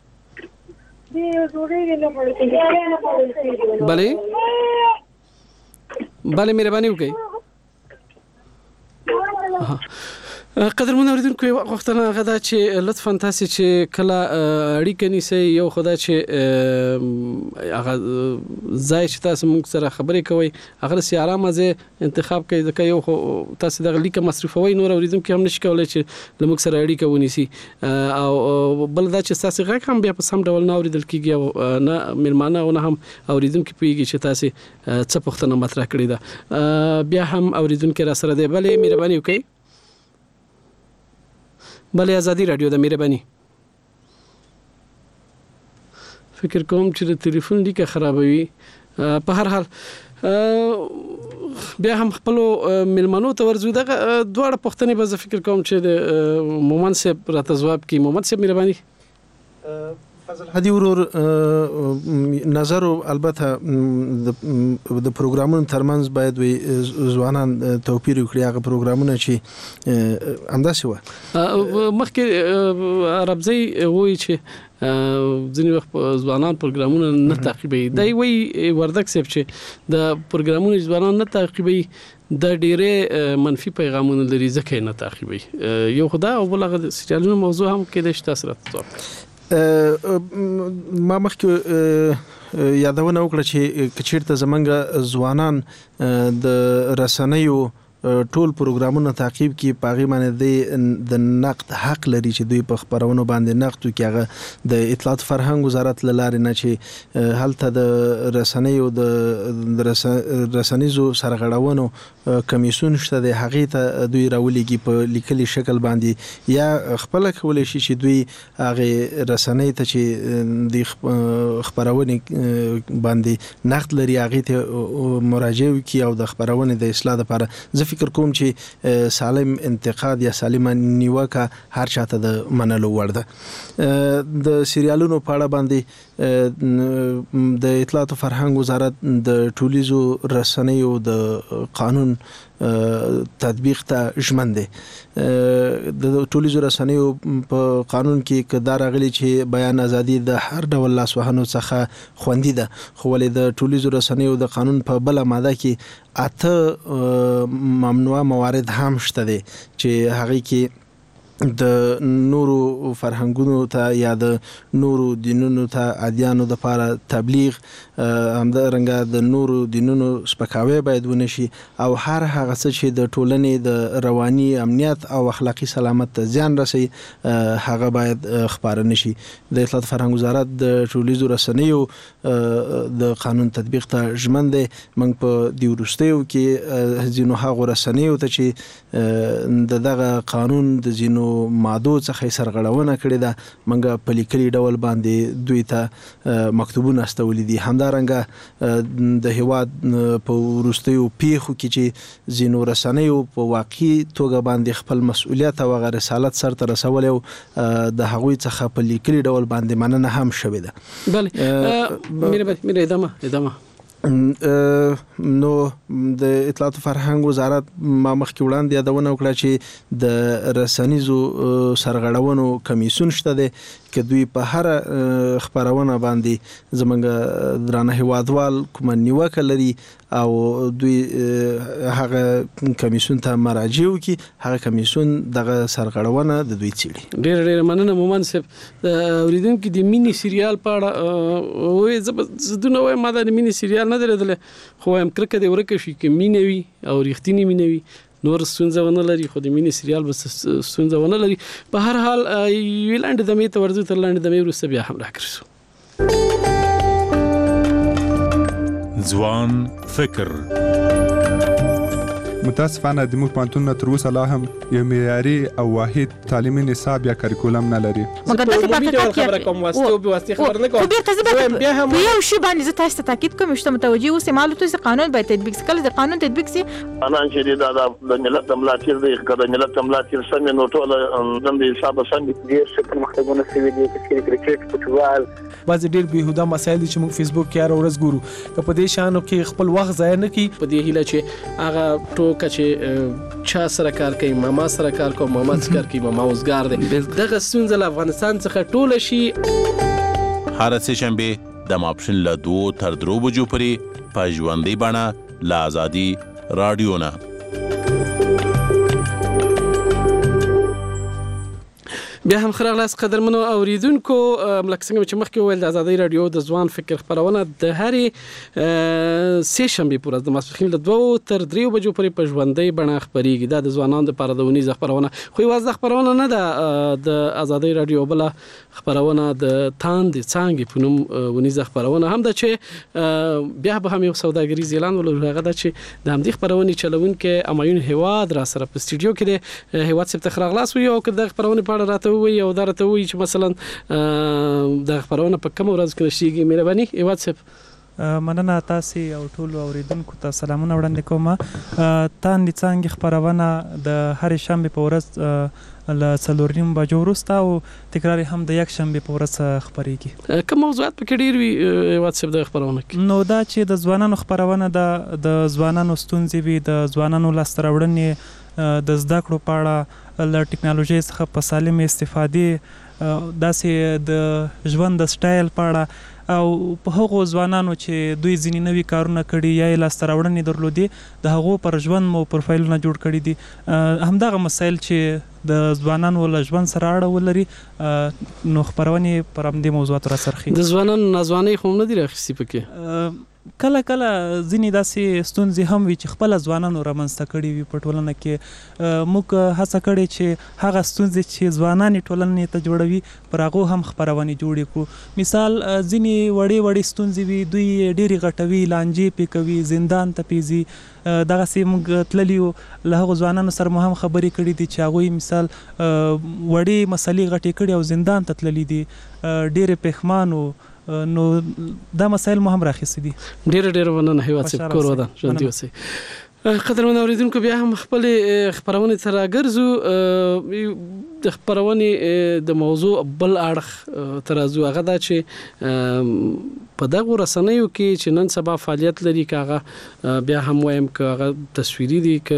بله مهرباني وکړئ. قدرمن اوریدونکو وختونه غدا چې لطفا تاسو چې کله اړیکه نیسئ یو خدای چې هغه ځای چې تاسو موږ سره خبرې کوي هغه سي آرامه ځای انتخاب کوي ځکه یو تاسو دغه لیکه مصرفوي نور اوریدونکو هم نشي کولای چې لمک سره اړیکه ونیسي او بل دا چې تاسو غږ هم بیا په سم ډول نه اوریدل کیږي او نه ملمانه او نه هم اوریدونکو پیږي چې تاسو څه پوښتنه مطرح کړې ده بیا هم اوریدونکو را سره دی بلې مهرباني وکړئ. بله آزادی رادیو د مهرباني فکر کوم چې د ټلیفون لیکه خرابوي په هر حال بیا هم خپل ملمنو ته ورزو دغه دواړه پوښتنې به زه فکر کوم چې د مومن صاحب راته ځواب کوي. مومن صاحب مهرباني. فضل هدي ورور نظر البته د پروګرامونو ترمنځ باید وي ځوانان توپیر وکړي هغه پروګرامونه چې همداسې و مخکې عربزي وایي چې ځینې وخت ځوانان پروګرامونه نه تعقیبوي دا وایي وردک صاحب چې د پروګرامونو ځوانان نه تعقیبوي د ډېرې منفي پیغامونه لري ځکه نه تعقیبوي یو خدای او بل هغه سریالونو موضوع هم کېدای شي تاسو راته ما مخکې یادونه وکړه چې کچیرته زمونږ ځوانان د رسنیو ټول پروګرامونه تعقیب کی پاغي باندې د نقد حق لري چې دوی په خبرونو باندې نقد کوي هغه د اطلاعات فرهنګ وزارت لاره نه چې هلته د رسنیو د رسنیزو سرغړونو کمیسیون شته د هغه ته دوی راولېږي په لیکلي شکل باندې یا خپل کولای شي چې دوی هغه رسنۍ ته چې د خبرونه باندې نقد لري هغه ته مراجعه کوي او د خبرونه د اصلاح لپاره فکر کوم چې سالم انتقاد یا سالمه نیوکه هر چاته د منلو وړ ده. د سریالونو په اړه باندې د اطلاعات او فرهنګ وزارت د ټولیزو رسنیو د قانون تطبیق ته ژمن دي. د ټولیزو رسنیو په قانون کې کدار غلي چې بیان ازادي د هر ډول لاسوهنو څخه خوندي ده خو ولې د ټولیزو رسنیو د قانون په بل ماده کې اته ممنوع موارد هم شته دي چې هغه کې د نورو فرهنګونو ته یا د نورو دینونو ته ادیانو د لپاره تبلیغ همدارنګه د نورو دینونو سپکاوی باید ونشي او هر هغه څه چې د ټولنې د رواني امنیت او اخلاقی سلامت ته زیان رسي هغه باید خبره نشي. د اطلاعات فرهنګ وزارت د ټولیزو رسنیو د قانون تطبیق ته ژمن دی. موږ په دی ورستیو کې ځینو هغه رسنیو ته چې دغه قانون د ځینو مادو څخه سرغړونه کړې ده موږ په لیکلي ډول باندې دوی ته مکتوبونه استولې دي. همدارنګه د هیواد په ورستیو پیښو کې چې ځینو رسنیو په واقعي توګه باندې خپل مسؤلیت او غیر رسالت سره رسول او د هغوی څخه په لیکلي ډول باندې مننه هم شوې ده. بله مېره ادامه نو د اطلاعات فرهنګ وزارت ما مخکې وړاندې یادونه وکړه چې د رسنیزو سرغړونو کمیسیون شته دی که دوی په هر خبرونه باندې زمونږ درانه هیوادوال کومه نیوکه لري او دوی هغه کمیسیون ته مراجعه وکړي هغه کمیسیون دغه سرغړونه د دوی څیړي. ډېر مننه مومن صاحب. اوریدونکو د مینی سریال په اړه وایي زدونه وایم ما د مینی سریال نه درېدل خو هم کرکه دی ورکه شي کې مینوي او ریښتینی مینوي نور ستونزه ونه لري خو د مینی سریال بس ستونزه ونه لري. په هر حال ویلاند د مې ته ورځو تر لاندې د مې وروسته بیا هم راکړو. ځوان فکر متاسفانه د موږ پوهنتون تر اوسه لا هم یو معیاري او واحد تعلیمي نصاب یا کریکولم نه لري. مګر داسې په خبره کوم واسطه خبر نه کوم بیا هم یو شی باندې زه تاسو ته تاکید کوم چې متوجي اوسئ معلومات چې قانون باید تطبیق شي. کله د قانون تطبیق شي انا چې د ملت ملاتړ دی کله ملت ملاتړ سم نو ټول د حساب سم دي چې پرمختګونه شوي دي چې کرکټ فوټبال بعض ډیر بهوده مسایل چې موږ فیسبوک کې هر ورځ ګورو که په دې شانو کې خپل وخت ضایع نه کړي. په دې هیله چې هغه ټوکه چې چا سره کار کوي ماما سره کار کوي ماما سره کار کوي ماما اوسګار دی دغه ستونزه له افغانستان څخه ټوله شي. هر سه شنبه د ماپښین له 2 تر 3 بجو پورې په ژوندۍ بڼه له آزادي رادیو نه. بیا هم خراغلاس قدرمنو اوریدونکو لکه څنګه چې مخکې وویل د آزادۍ رادیو د ځوان فکر خپرونه د هرې سه شنبې پر ورځ د ماسپښین له 2 تر 3 بجو پورې په ژوندۍ بڼه خپرېږي. دا د ځوانانو لپاره د ونیزه خپرونه خو یوازې خپرونه نه ده. د آزادۍ رادیو بل خپرونه د تاند څنګه په نوم ونیزه خپرونه هم ده چې بیا به هم یو سوداګریز اعلان ولرو. هغه ده چې د همدې خپرونې چلونکي امایون هواد را سره په استودیو کې د هواد سپت خراغلاس وي او که د خپرونې په اړه راته وي او درته وي چې مثلا د خبرونه په کوم ورځ کې نشيږي. مهرباني هیواد صاحب. مننه تاسو او ټول اوریدونکو ته سلامونه وړاندې کوم. تاند څنګه خبرونه د هر شنبه په ورځ له 4:30 بجو وروسته او تکرار هم د یک شنبه په ورځ خبرېږي. کوم موضوعات پکې ډیر وي هیواد صاحب د خبرونه کې؟ نو دا چې د ځوانانو خبرونه د ځوانانو ستونزې وي د ځوانانو لاستراوړنې د زده کړو په اړه له ټکنالوژي څخه په سالم استفادې داسې د ژوند د سټایل په اړه او په هغو ځوانانو چې دوی ځینې نوي کارونه کړي یا یې لاسته راوړنې درلودې د هغو پر ژوند مو پروفایلونه جوړ کړي دي. همدغه مسایل چې د ځوانانو له ژوند سره اړه ولري نو خپرونې پر همدې موضوعاتو راڅرخي. د ځوانانو ناځوانۍ خو نه دي راخیستې پکې؟ کله کله ځینې داسې ستونزې هم وي چې خپل ځوانانو رامنځته کړي وي په ټولنه کې. موږ هڅه کړې چې هغه ستونزې چې ځوانان ټولنې ته جوړوي پر هغه هم خبرونه جوړې کړو. مثال ځینې وړې ستونزې وي دوی ډېری غټوي لانجې پې کوي زندان ته پیځي. دغه سي موږ تللیو له هغه ځوانانو سره مو هم خبرې کړې دي چې هغه مثال وړې مسلې غټې کړي او زندان ته تللي دي ډېر پښمانو. نو دا مسایل مو هم راخیستي دي. ډېر مننه هیواد صاحب کور ودان ژوندي اوسئ. قدرمن اوریدونکو بیا هم خپل خبرونه تر راګرځو. د خبرونې د موضوع بل اړخ ترازو هغه دا چې په دغه رسنیو کې چې نن سبا فعالیت لري کاغه بیا هم وایم کاغه تصویری دي ک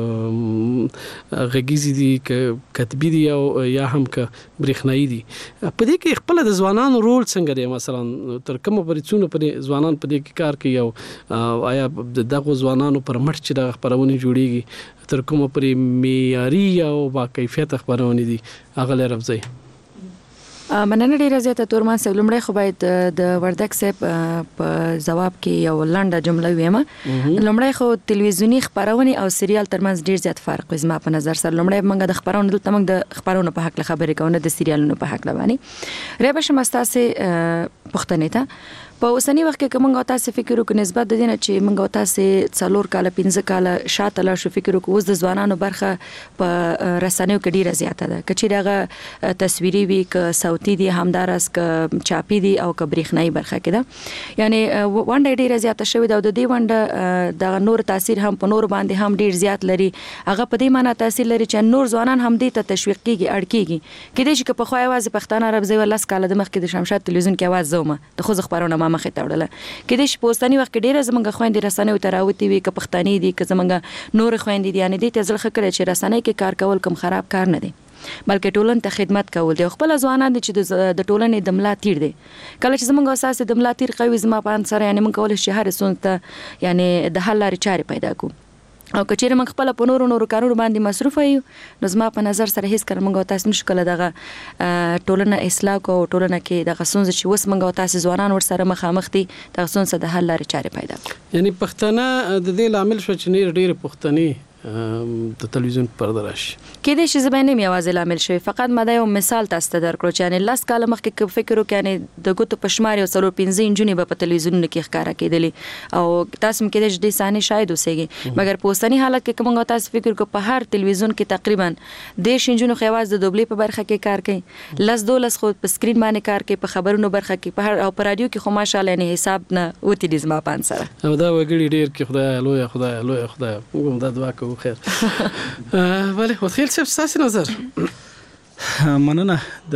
غږیزي دي ک کتبی دي او یا هم ک برېښنایی دي. په دې کې خپل د ځوانانو رول څنګه دی؟ مثلا تر کومه پورې څونه پرې ځوانان په دې کې کار کوي او آیا دغه ځوانانو پر مټ چې د خبرونه جوړیږي تر کومه پرې معیاري او با کیفیت خبرونه دي هغه لرم ځای. مننه ډیره زیاته تورمان صاحب. لومړی خو باید د وردک صاحب په جواب کې یو لنډه جمله ویم. لومړی خو تلویزیونی خبرونه او سریال ترمنځ ډیر زیات فرق وي زما په نظر سره. لومړی موږ د خبرونو دلته موږ د خبرونو په حق خبرې کوو نه د سریالونو په حق باندې. رې بشم استاسه پښتنې ته په اوسنی وخت کې کومه تاسو فکر وکړئ نسبت د دې نه چې موږ تاسو 4 کال 15 کال شاته لا شو فکر وکړو د ځوانانو برخه په رسنیو کې ډیره زیاته ده. کچې دغه تصویري وی ک صوتي دي همدارس ک چاپی دي او ک برېښنایی برخه کې ده. یعنی ونډه ډیره زیاته شوې ده او د دې ونډه د نور تاثیر هم په نور باندې هم ډیر زیات لري. هغه په دې معنی تاثیر لري چې نور ځوانان هم دې ته تشویق کیږي اړ کیږي کله چې په خو आवाज پښتانه عرب زوی لاس کال د مخ کې د شمشاد تلویزیون کې आवाज زومه د خو خبرونه مخه ته وړله کله چې پوسټانی وخت ډیره زمونږ خويندې رسنۍ ته راوتی وي ک پښتني دي ک زمونږ نور خويندې دي یعنی دې ته ځل خکړه چې رسنۍ کې کار کول کم خراب کار نه دي بلکې ټولن ته خدمت کول دي. خپل ځوانان دي چې د ټولنې د ملا تیر دي. کله چې زمونږ اساس د ملا تیر قوي زما په انصار یعنی مونږ کول شي هر سنت یعنی د حل لارې چارې پیدا کو او کچېره موږ خپل په نورو کارونو باندې مصروف یو نو زما په نظر سره هیڅ کله موږ تاسو نشو کله دغه ټولنه اصلاح کو ټولنه کې دغه سونز چې وس موږ تاسو ځوانان ور سره مخامخ دي دغه سونز د حل لارې چارې پیدا کو. یعنی پښتنه د دې عامل شو چې ډېر پښتني د تلویزیون پرده راشي. کله چې زبانه می आवाज لامل شوی فقط مده یو مثال تاسو ته درکړو چې یعنی لاس کاله مخکې فکر وکړ یعنی د ګوتو پښمار یو 15 انجونی په تلویزیون کې ښکارا کېدلی او تاسو مې کېدې د ثاني شاید اوسېږي مګر په اوسنی حالت کې کومه تاسو فکر کو په هر تلویزیون کې تقریبا د شینجونو خواز د دوبلې په برخه کې کار کوي لاس دولس خو په سکرین باندې کار کوي په خبرونو برخه کې په هر او په رادیو کې خو ماشاءالله نه حساب نه وتی د زما پان سره او دا وګړي ډیر کې خدای وګم دا دعا کوو خیر. بله وخیل صاحب ستاسو نظر. مننه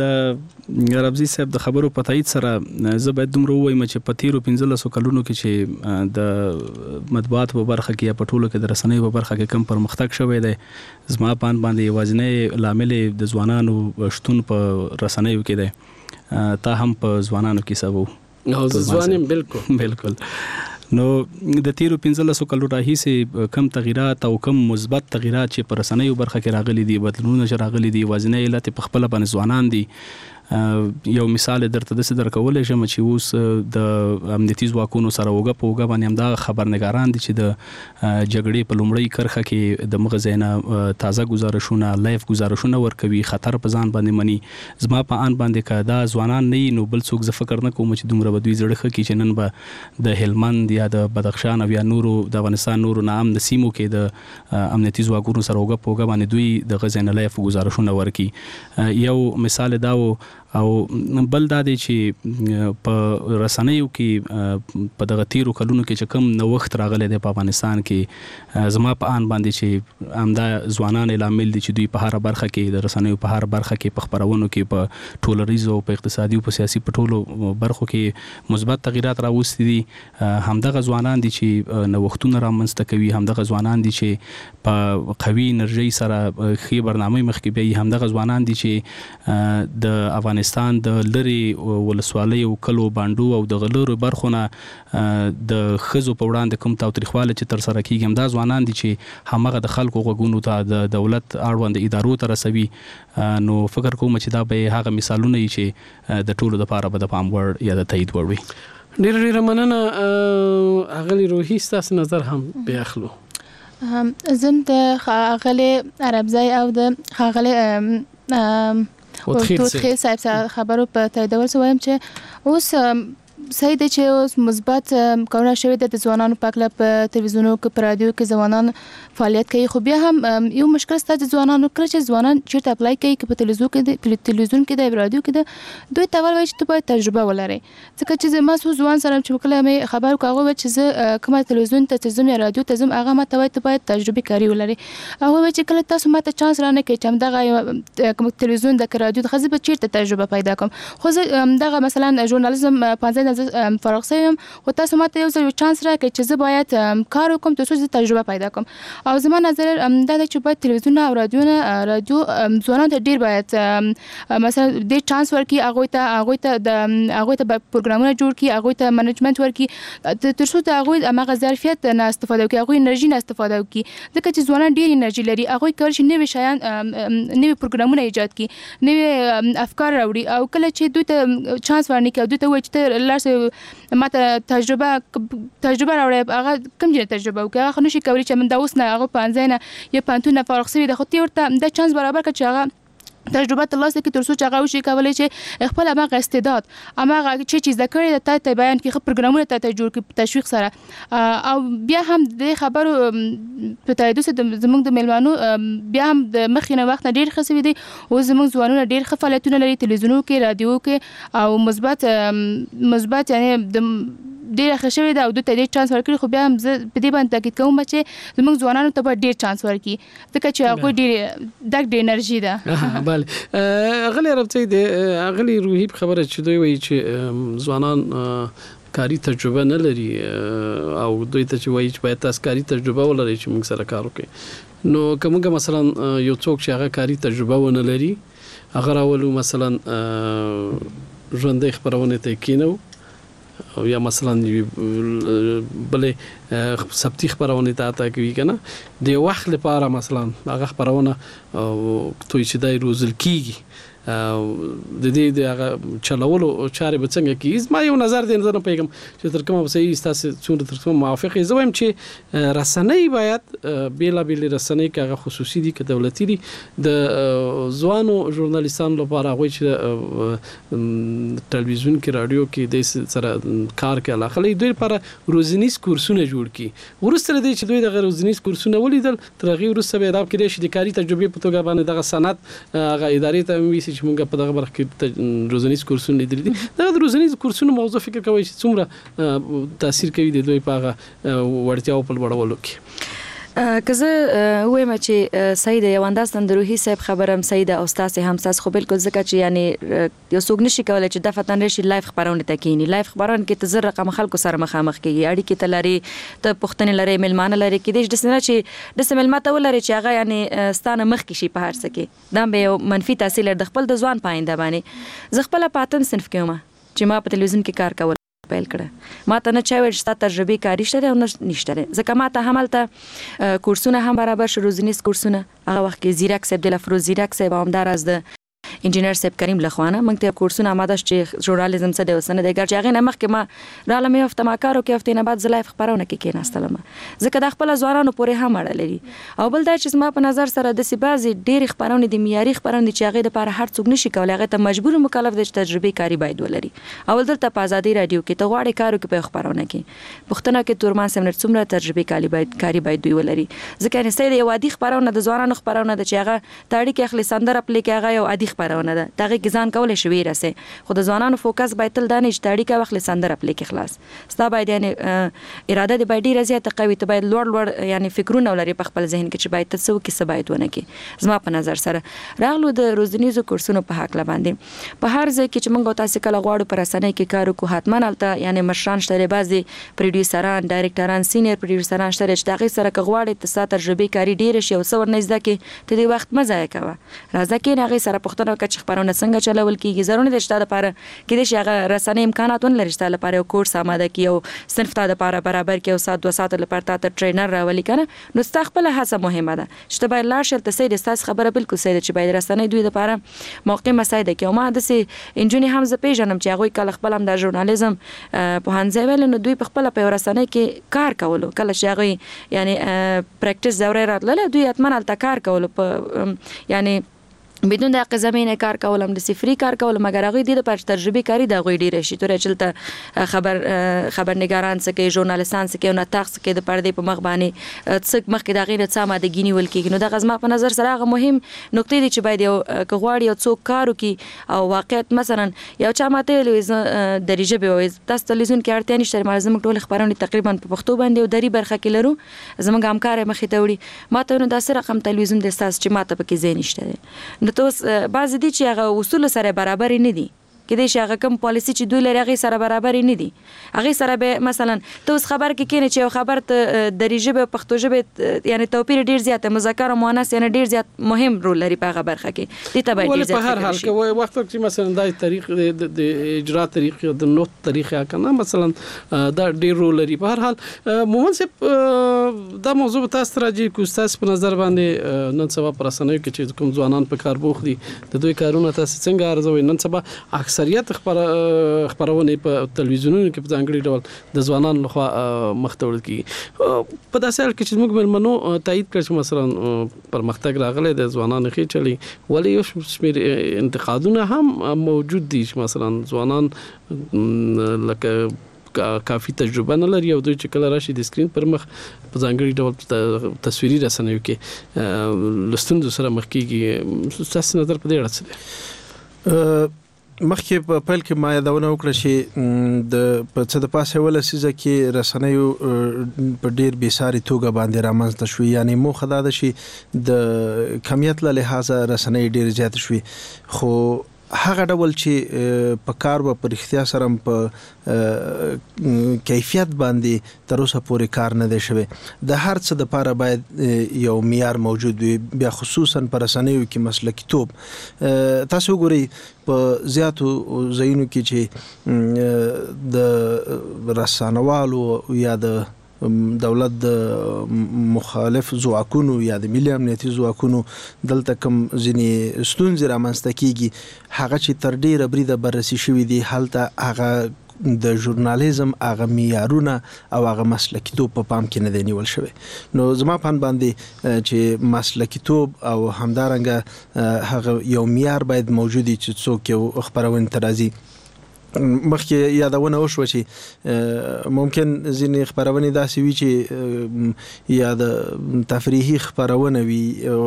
د ربزي صاحب د خبرو په تایید سره زه باید دومره وایم چې په تیرو 15 کلونو کې چې د مطبوعات په برخه کې یا په ټولو کې د رسنیو په برخه کې کم پرمختګ شوی دی زما پان باندې یوازینی لامل د ځوانانو شتون په رسنیو کې دی تا هم په ځوانانو کې سبو او ځوانیم بالکل نو د تیرو 15 کلو راهیسې کم تغیرات او کم مثبت تغیرات چې پر رسنیو برخه کې راغلي دي بدلونونه چې راغلي دي وازنه علت په خپل باندې ځوانان دي. یو مثال درته د صدر کولای شم چې اوس د امنیتي ځواکونو سره وګه په وګه باندې هم دا خبرنګاران دي چې د جګړې په لومړی کرخه کې د مغزینه تازه گزارشونه لایف گزارشونه ورکوي خطر په ځان باندې مني زما په ان باندې کدا ځوانان نه نو بل څوک ز فکر نه کوم چې دومره بدوي زړه کې چې نن به د هلمند یا د بدخشان او یا نورو د افغانستان نورو نام د سیمو کې د امنیتي ځواکونو سره وګه په وګه باندې دوی د غزینه لایف گزارشونه ورکي. یو مثال داو او بل دا دی چې په رسنیو کې په دغه تیرو کلونو کې چې کم نوښت راغلی دی په افغانستان کې زما په ان باندې چې همدا ځوانان لامل دي چې دوی په هر برخه کې د رسنیو په هر برخه کې په خبرونو کې په ټولریزو په اقتصادي او په سیاسي په ټولو برخو کې مثبت تغیرات راوستي دي همدغه ځوانان دي چې نوښتونه رامنځته کوي همدغه ځوانان دي چې په قوي انرژي سره خې برنامه مخکې به همدغه ځوانان دي چې د افغانستان د لری ولسوالۍ او کلو باندو او د غلورو برخونه د خزو په وړاندې کوم تاوتریخواله چې تر سره کیږي هم دا ځوانان دي چې همغه د خلکو غوګونو ته د دولت اړوند ادارو ته رسوي نو فکر کوم چې دا به هغه مثالونه چې د ټولو لپاره به د پام وړ یا د تایید وړ وي. ډیر مننه اغلی روحي ستاسو نظر هم بیا اخلو. زم د خاغلی عربزای او د خاغلی خیل صاحب خبرو په تاییدول سویم چې اوس صحیح دی چې اوس مثبت کارونه شوي د ځوانانو په اړه په تلویزیونو کې په رادیو کې ځوانان فعالیت کوي خو بیا هم یو مشکل ستاسو د ځوانانو کړ چې ځوانان چیرته اپلای کوي په تلویزیون کې د رادیو کې د دوی ته وایي چې ته باید تجربه ولري ځکه چې ما سو ځوان سره چې کله مې خبر کاوه چې زه کومه تلویزیون ته تزم یا رادیو ته زم هغه ما ته وایي ته باید تجربه کاری ولري هغه چې کله تاسو ماته چانس را نه کوي چې دغه کوم تلویزیون د رادیو د خزه به چیرته تجربه پیدا کوم خو زه دغه مثلا ژورنالیزم 15 فارغ شوم خو تاسو ماته یو ځل چانس راکړئ چې زه باید کار وکم تاسو زه تجربه پیدا کوم او زما نظر دا دی چې باید تلویزیون او رادیو ځوانان ته ډیر باید مثلا د چانس ورکړي هغه ته پروګرامونه جوړ کړي هغه ته منیجمنت ورکړي تر څو د هغه امغه ظرفیت نه استفاده وکړي هغه انرژي نه استفاده وکړي ځکه چې ځوانان ډیر انرژي لري هغه کار چې نوې شیان نوې پروګرامونه ایجاد کړي نوې افکار راوړي او کله چې دوی ته چانس ورنکړي دوی ته وایي چې لارسه ماته تجربه راوړې هغه کوم ډول تجربه وکړه هغه نشي کولی چې من دا اوس نه هغه 15 نه یا 15 نه فارغ شوی د خو ورته د چانس برابر کړي چې هغه تجربه ترلاسه کړي تر څو چې هغه وشي کولای چې خپل هغه استعداد هغه چې چیز ذکر د ته بیان کړي پروګرامونه ته جوړ کړي تشویق سره او بیا هم د خبرو په تایید سره زموږ د میلمانو بیا هم د مخینه وخت ډیر خسوي دي او زموږ ځوانونه ډیر فعالیتونه لري تلویزیونو کې رادیو کې او مثبت یعنی د ډیر خښوي دا او د ته ډیر چانس ورکړي خو بیا هم زه په دې باندې تاکید کوم چې زموږ ځوانانو ته به ډیر چانس ورکړي ځکه چې هغه ډیر انرژي ده. بله غلی ربطی دی غلی روحي خبره چې دوی وایي چې ځوانان کاری تجربه نه لري او دوی ته چې وایي چې باید تاسو کاری تجربه ولرئ چې موږ سره کار وکړي نو کومه مثلا یو څوک چې هغه کاری تجربه ونه لري هغه راولو مثلا ژوندۍ خبرونه ته کینو یا مثلا بلې سبتي خبرونه ته کوي کنه د وخت لپاره مثلا هغه خبرونه توي چې دای روزل کیږي د دې د چلولو چارې به څنګه کیږي ما یو نظر دی نه پیغام چې تر کومه صحیح تاسو څومره تر کومه موافق یې زویم چې رسنۍ باید بیل رسنۍ کغه خصوصي دي که دولتي دي د ځوانو ژورنالیستانو لپاره غوي چې ټلویزیون کې رادیو کې د سره کار کوي علاقه دوی لپاره روزنیز کورسونه جوړ کی ورسره دي چې دوی د روزنیز کورسونه ولیدل تر غیر ورسره به دا کې د کاری تجربه په توګه باندې دغه سند هغه ادارې ته ویسي چې موږ په دغه برخه کې روزنیز کورسونه لیدل دي دا د روزنیز کورسونو موضوع فکر کوي چې څومره تاثیر کوي د دوی په هغه وړتیاو په لوړولو کې کزه وایم چې سید یو انداز تندروهی صاحب خبرم سید او استاد هم تاسو خو بالکل ځکه چې یعنی یو څوک نشي کولای چې د فتن رشي لایف خبرونه تکینی لایف خبرونه کې تزر رقم خلکو سره مخامخ کیږي اړیکې تلري ته پښتنه لري ملمانه لري کې د سنه چې د سملماته ولري چې هغه یعنی ستانه مخ کې شي په هر څه کې دا به یو منفي تاثیر د خپل د ځوان پاینده باندې ز خپل پاتن صنف کوم چې ما په تلویزیون کې کار کول پیل کړه ما ته نه چا ویل چې تجربه کاری شته او نشته ځکه ما ته همالته کورسونه هم برابر شو روزنیز کورسونه هغه وخت کې زیرک صاحب د لفروز زیرک صاحب همدار از د انجینر صاحب کریم لخوانه موږ ته کورسونه آماده چې ژورنالیزم څه دی وسنه د ګرځي هغه نه مخکې ما را لمه هفته ما کارو کې هفته نه بعد زلایف خبرونه کې کېناستلم ځکه د خپل ځوانانو پورې هم اړه لري او بل دا چې ما په نظر سره د سیبازي ډېر خبرونه د معیاري خبرونه چې هغه د لپاره هر څوک نشي کولای هغه ته مجبور مکلف دي چې تجربه کاری باید ولري او دلته په ازادي رادیو کې ته غواړي کارو کې په خبرونه کې پښتنه کې تورمان سمنر څومره تجربه کاری باید دوی ولري ځکه نه سید یو عادي خبرونه د ځوانانو خبرونه د چې هغه تاړي کې اخلي سندره پلی کې هغه یو عادي خبرونه ده دغه ځان کولای شوی راسه خو د ځوانانو فوکس باید تل دانه اجتماعي کې وخت سندره پلی کې خلاص ستا باید یعنی اراده دی باید ډیره زیاته قوي ته باید لوړ یعنی فکرونه ولري په خپل ذهن کې چې باید تاسو کې څه باید ونه کې زما په نظر سره راغلو د روزنیزو کورسونو په حق باندې په هر ځای کې چې موږ تاسو کله غواړو پر رسنۍ کې کار وکړو حتما البته یعنی مشران شته بعضي پروډوسران ډایرکټران سینیئر پروډوسران شته چې دغه سره غواړي تاسو تجربه کاری ډیره شي او څو ورنځ ده کې ته د وخت مزه کوي راځه کې هغه سره پښتنه کې خبرونه څنګه چلول کیږي ضروري د شته لپاره کې د شغه رسنۍ امکانات ون لري شته لپاره یو کورس آماده کی او صرف ته لپاره برابر کې او سات 2 ساعت لپاره ته ټرینر راولي کنه نو استخپل هڅه مهمه ده شته باید لارشل ته سید استاس خبره بالکل سید چې باید رسنۍ دوی لپاره موقع مساعده کې او ما د سي انجینر حمزه پیژنم چې هغه کله خپل هم د ژورنالیزم په هانځه ویل نو دوی په خپل په رسنۍ کې کار کولو کله چې هغه یعنی پریکټیس زوره راتله دوی اتمن الته کار کولو په یعنی بدون د قزمینه کار کولم د صفری کار کولم مګر هغه د پر تجربه کاری د غوی ډیره شي تر چلته خبرنګاران سکه ژورنالیستان سکه او نتاخ سکه د پردې په مخ باندې څک مخ کې د غیر څه ماده ګینی ول کېږي نو د غزما په نظر سره هغه مهم نقطې دي چې باید یو کغواړي او څوک کارو کې او واقعیت مثلا یو چا ماته د ریجبه وي تاسو تلویزیون کې اړتیا نشته ملزم ټول خبرونه تقریبا په پښتو باندې او دری برخه کې لرو زموږ همکار مخې ته وړي ماته نو د سره رقم تلویزیون د استاس چې ماته پکې زین نشته نو ته بعض دي چې هغه اصول سره برابر نه دي کې د شغه کوم پالیسی چې دوی لري هغه سره برابر نه دي هغه سره به مثلا ته اوس خبر کې کینې چې خبر ته د ریجبه پښتو ژبه یعنی توپیر ډیر زیات مذکر او مؤنث یعنی ډیر زیات مهم رول لري په هغه برخه کې دي ته باید په هر حال کې وخت چې مثلا د طریق د اجرا طریق د نوت طریقه کنه مثلا دا ډیر رول لري په هر حال مومنصب دا موضوع تاسو راځي کو تاسو په نظر باندې نن سبا پر رسنیو کې چې کوم ځوانان په کار بوخ دي د دوی کارونه تاسو څنګه ارزوي نن سبا اکثریت خبرونه په تلویزیونونو کې په ځانګړي ډول د ځوانانو لخوا مخته وړل کیږي په داسې حال کې چې موږ ملمنو تایید کړ چې مثلا پرمختګ راغلی د ځوانانو کې چلی ولې یو شمېر انتقادونه هم موجود دي چې مثلا ځوانان لکه کافي تجربه نه لري او دوی چې کله راشي د سکرین پر مخ په ځانګړي ډول تصویري رسنیو کې لستوندو سره مخ کیږي تاسو نظر په دې اړه څه دی مخکې په پیل کې ما یادونه وکړه چې د په څه د پاسه ول سیزه کې رسنیو په ډیر بیساري توګه باندې رامنځته شوې یعنی موخه دا ده چې د کمیت له لحاظه رسنۍ ډیر زیات شوې خو هغه ډول چې په کار و پر اختیار سره په کیفیت باندې تر اوسه پورې کار نه دی شوی. د هر څه د لپاره باید یو معیار موجود وي، بیا خصوصا پر رسنیو کې مسلکیتوب. تاسو ګورئ په زیاتو ځایونو کې چې د رسانوالو یا د دولت د مخالف ځواکونو یا د ملي امنیتي ځواکونو دلته کوم ځینې ستونزې رامنځته کیږي، هغه چې تر ډیره بریده بررسي شوي دي، هلته هغه د ژورنالیزم هغه معیارونه او هغه مسلکیتوب په پام کې نه دی نیول شوی. نو زما په اند باندې چې مسلکیتوب او همدارنګه هغه یو معیار باید موجود وي چې څوک یو خپرونې ته راځي. مخکې یادونه وشوه چې ممکن ځینې خپرونې داسې وي چې یا د تفریحي خپرونه وي،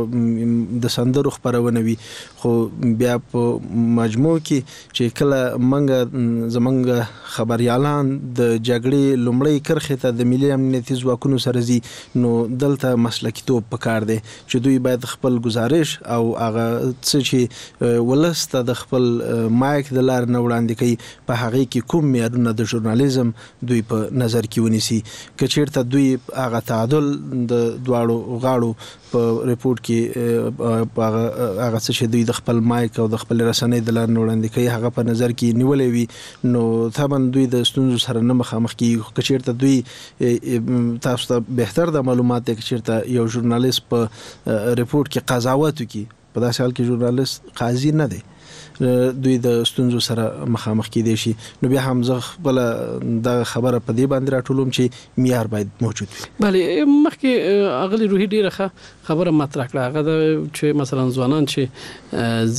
د سندرو خپرونه وي، خو بیا په مجموع کې چې کله زمونږ خبریالان د جګړې لومړۍ کرښې ته د ملي امنیتي ځواکونو سره ځي، نو دلته مسلکیتوب پکار دی چې دوی باید خپل گزارش او هغه څه چې ولس ته د خپل مایک د لارې نه وړاندې کوي په هغه کې کوم معیارونه د ژورنالیزم دوی په نظر کې ونیسي. که چیرته دوی هغه تعادل د دواړو غاړو په ریپورت کې هغه څه چې دوی د خپل مایک او د خپل رسنۍ د لارې نه وړاندې کوي هغه په نظر کې نیولې وي، نو طبعا دوی د ستونزو سره نه مخامخ کیږي. که چیرته دوی تاسو ته بهتر د معلومات دی، که چیرته یو ژورنالیست په ریپورت کې قضاوت وکړي، په داسې حال کې ژورنالیست قاضي نه دی، دوی د ستونزو سره مخامخ کیدي شي. نو بیا هم زه خپل د خبره په دې باندې راټولوم چې معیار باید موجود وي. بله، مخکې اغلی روحي ډیره خبره مطرح کړه، هغه چې مثلا ځوانان چې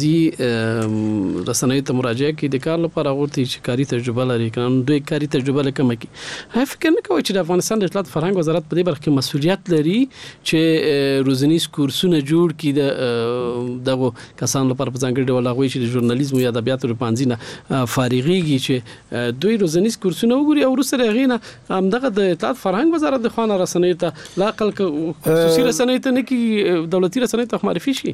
زی رسنۍ ته مراجعه کوي د کار لپاره غوښتي چې کاري تجربه لري، کنه دوی کاري تجربه لکه مکی. هغه فکر نه کوي چې د افغانستان د اطلاعات فرهنګ وزارت په دې برخه کې مسؤلیت لري چې روزنیز کورسونه جوړ کړي دغه کسان لپاره په ځانګړي ډول هغه چې د ژورنالیزم یا ادبیاتو پانځینه فارغيږي چې دوی روزنیز کورسونه وګوري او وروسته غینه همدغه د اطلاعات فرهنګ وزارت د خوانه رسنۍ ته لا عقل خصوصي رسنۍ ته نه کی دولتي رسنۍ ته معرفي شي.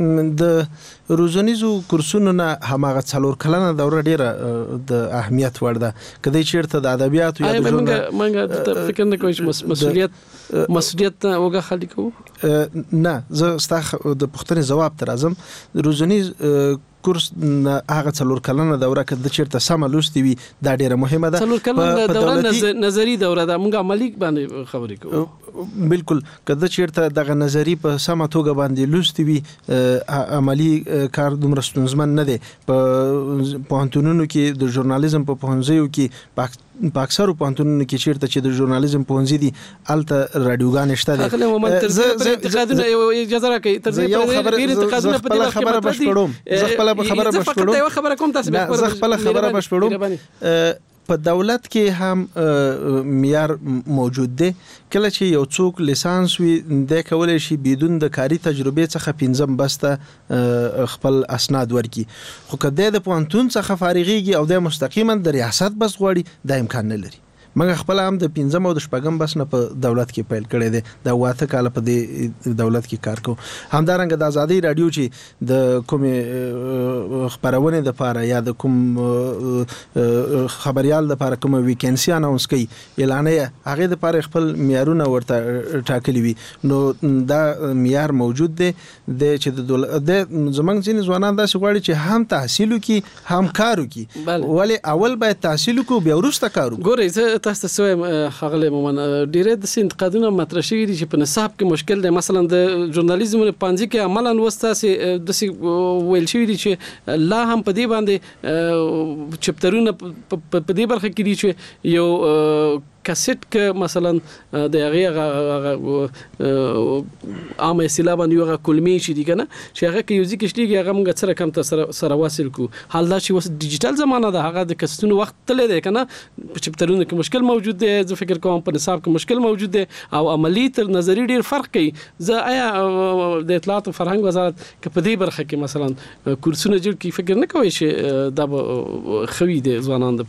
د روزنیزو کورسونو نه هماغه څلور کلنه دوره ډیره د اهمیت وړ ده. کله چیرته د ادبیاتو یا د منګه فکر نه کوم چې مسؤلیت وګه خلک نه. زه ستاسو د پوښتنې جواب تر ازم روزنیز کورس هغه څلور کلنه دوره کده چیرته سم لوستي وي دا ډیره مهمه ده. څلور کلنه دوره نظری دوره ده، موږ عملی باندې خبرې کوو. بالکل، کده چیرته دغه نظری په سم توګه باندې لوستي وي، عملی کار دومره ستونزمن نه دی. په پوهنتونونو کې د ژورنالیزم په پوهنځیو کې په اکثرو پوهنتونونو کې چیرته چې د ژورنالیزم پوهنځي دي الته رادیوګان شته دي. زه انتقادونه اجازه راکړئ تر یو خبره په دې خبره بشپړم. زه خپل خبره بشپړم. زه خپل خبره بشپړم. په دولت کې هم معیار موجود دی. کله چې یو څوک لیسانس وي د کولای شي بدون د کاری تجربه څخه 15 بسته خپل اسناد ورکي، خو کله د پوهنتون څخه فارغيږي او د مستقیما د ریاست بس غواړي دا امکان نه لري. مګر خپل هم د 15 او د 14 بس نه په دولت کې پیل کړی دی، د واته کال په دې دولت کې کار کو. همدارنګه د ازادي رادیو چې د کوم خبرونه د لپاره یا د کوم خبريال د لپاره کوم ویکینسي اناونس کوي اعلانې هغه د لپاره خپل معیارونه ورته ټاکلي وي، نو دا معیار موجود دی چې د دولت د زمنګ ځینې ځوانان داسې غواړي چې هم تحصیل وکي هم کار وکي، ولی اول باید تحصیل وکړو بیا وروسته کار وکړو. ګورئ تاسو ته سویم خغله مومن ډیره د انتقادونه مطرح شوي دي چې په نصاب کې مشکل دی. مثلا د ژورنالیزم په پانځي کې عملاً وستاسي د ویل شوي دي چې لا هم په دې باندې چپټرونه په دې برخه کې دي چې یو کاسټ ک مثلا د هغه عام اصطلاح باندې هغه کلمې شي دي کنه چې هغه کې یوزي کېشلېږي هغه موږ سره کم تر سره واصل کو. حال دا چې وس ډیجیټل زمانہ ده، هغه د کسټونو وخت تللی دی کنه، په چپټرونو کې مشکل موجود دی. زه فکر کوم په نصاب کې مشکل موجود دی او عملی تر نظری ډیر فرق کوي. زه آیا د اطلاعات او فرهنګ وزارت کې په دې برخه کې مثلا کورسونه جوړ کی فکر نه کوي چې دا خوي دي ځوانان لپاره؟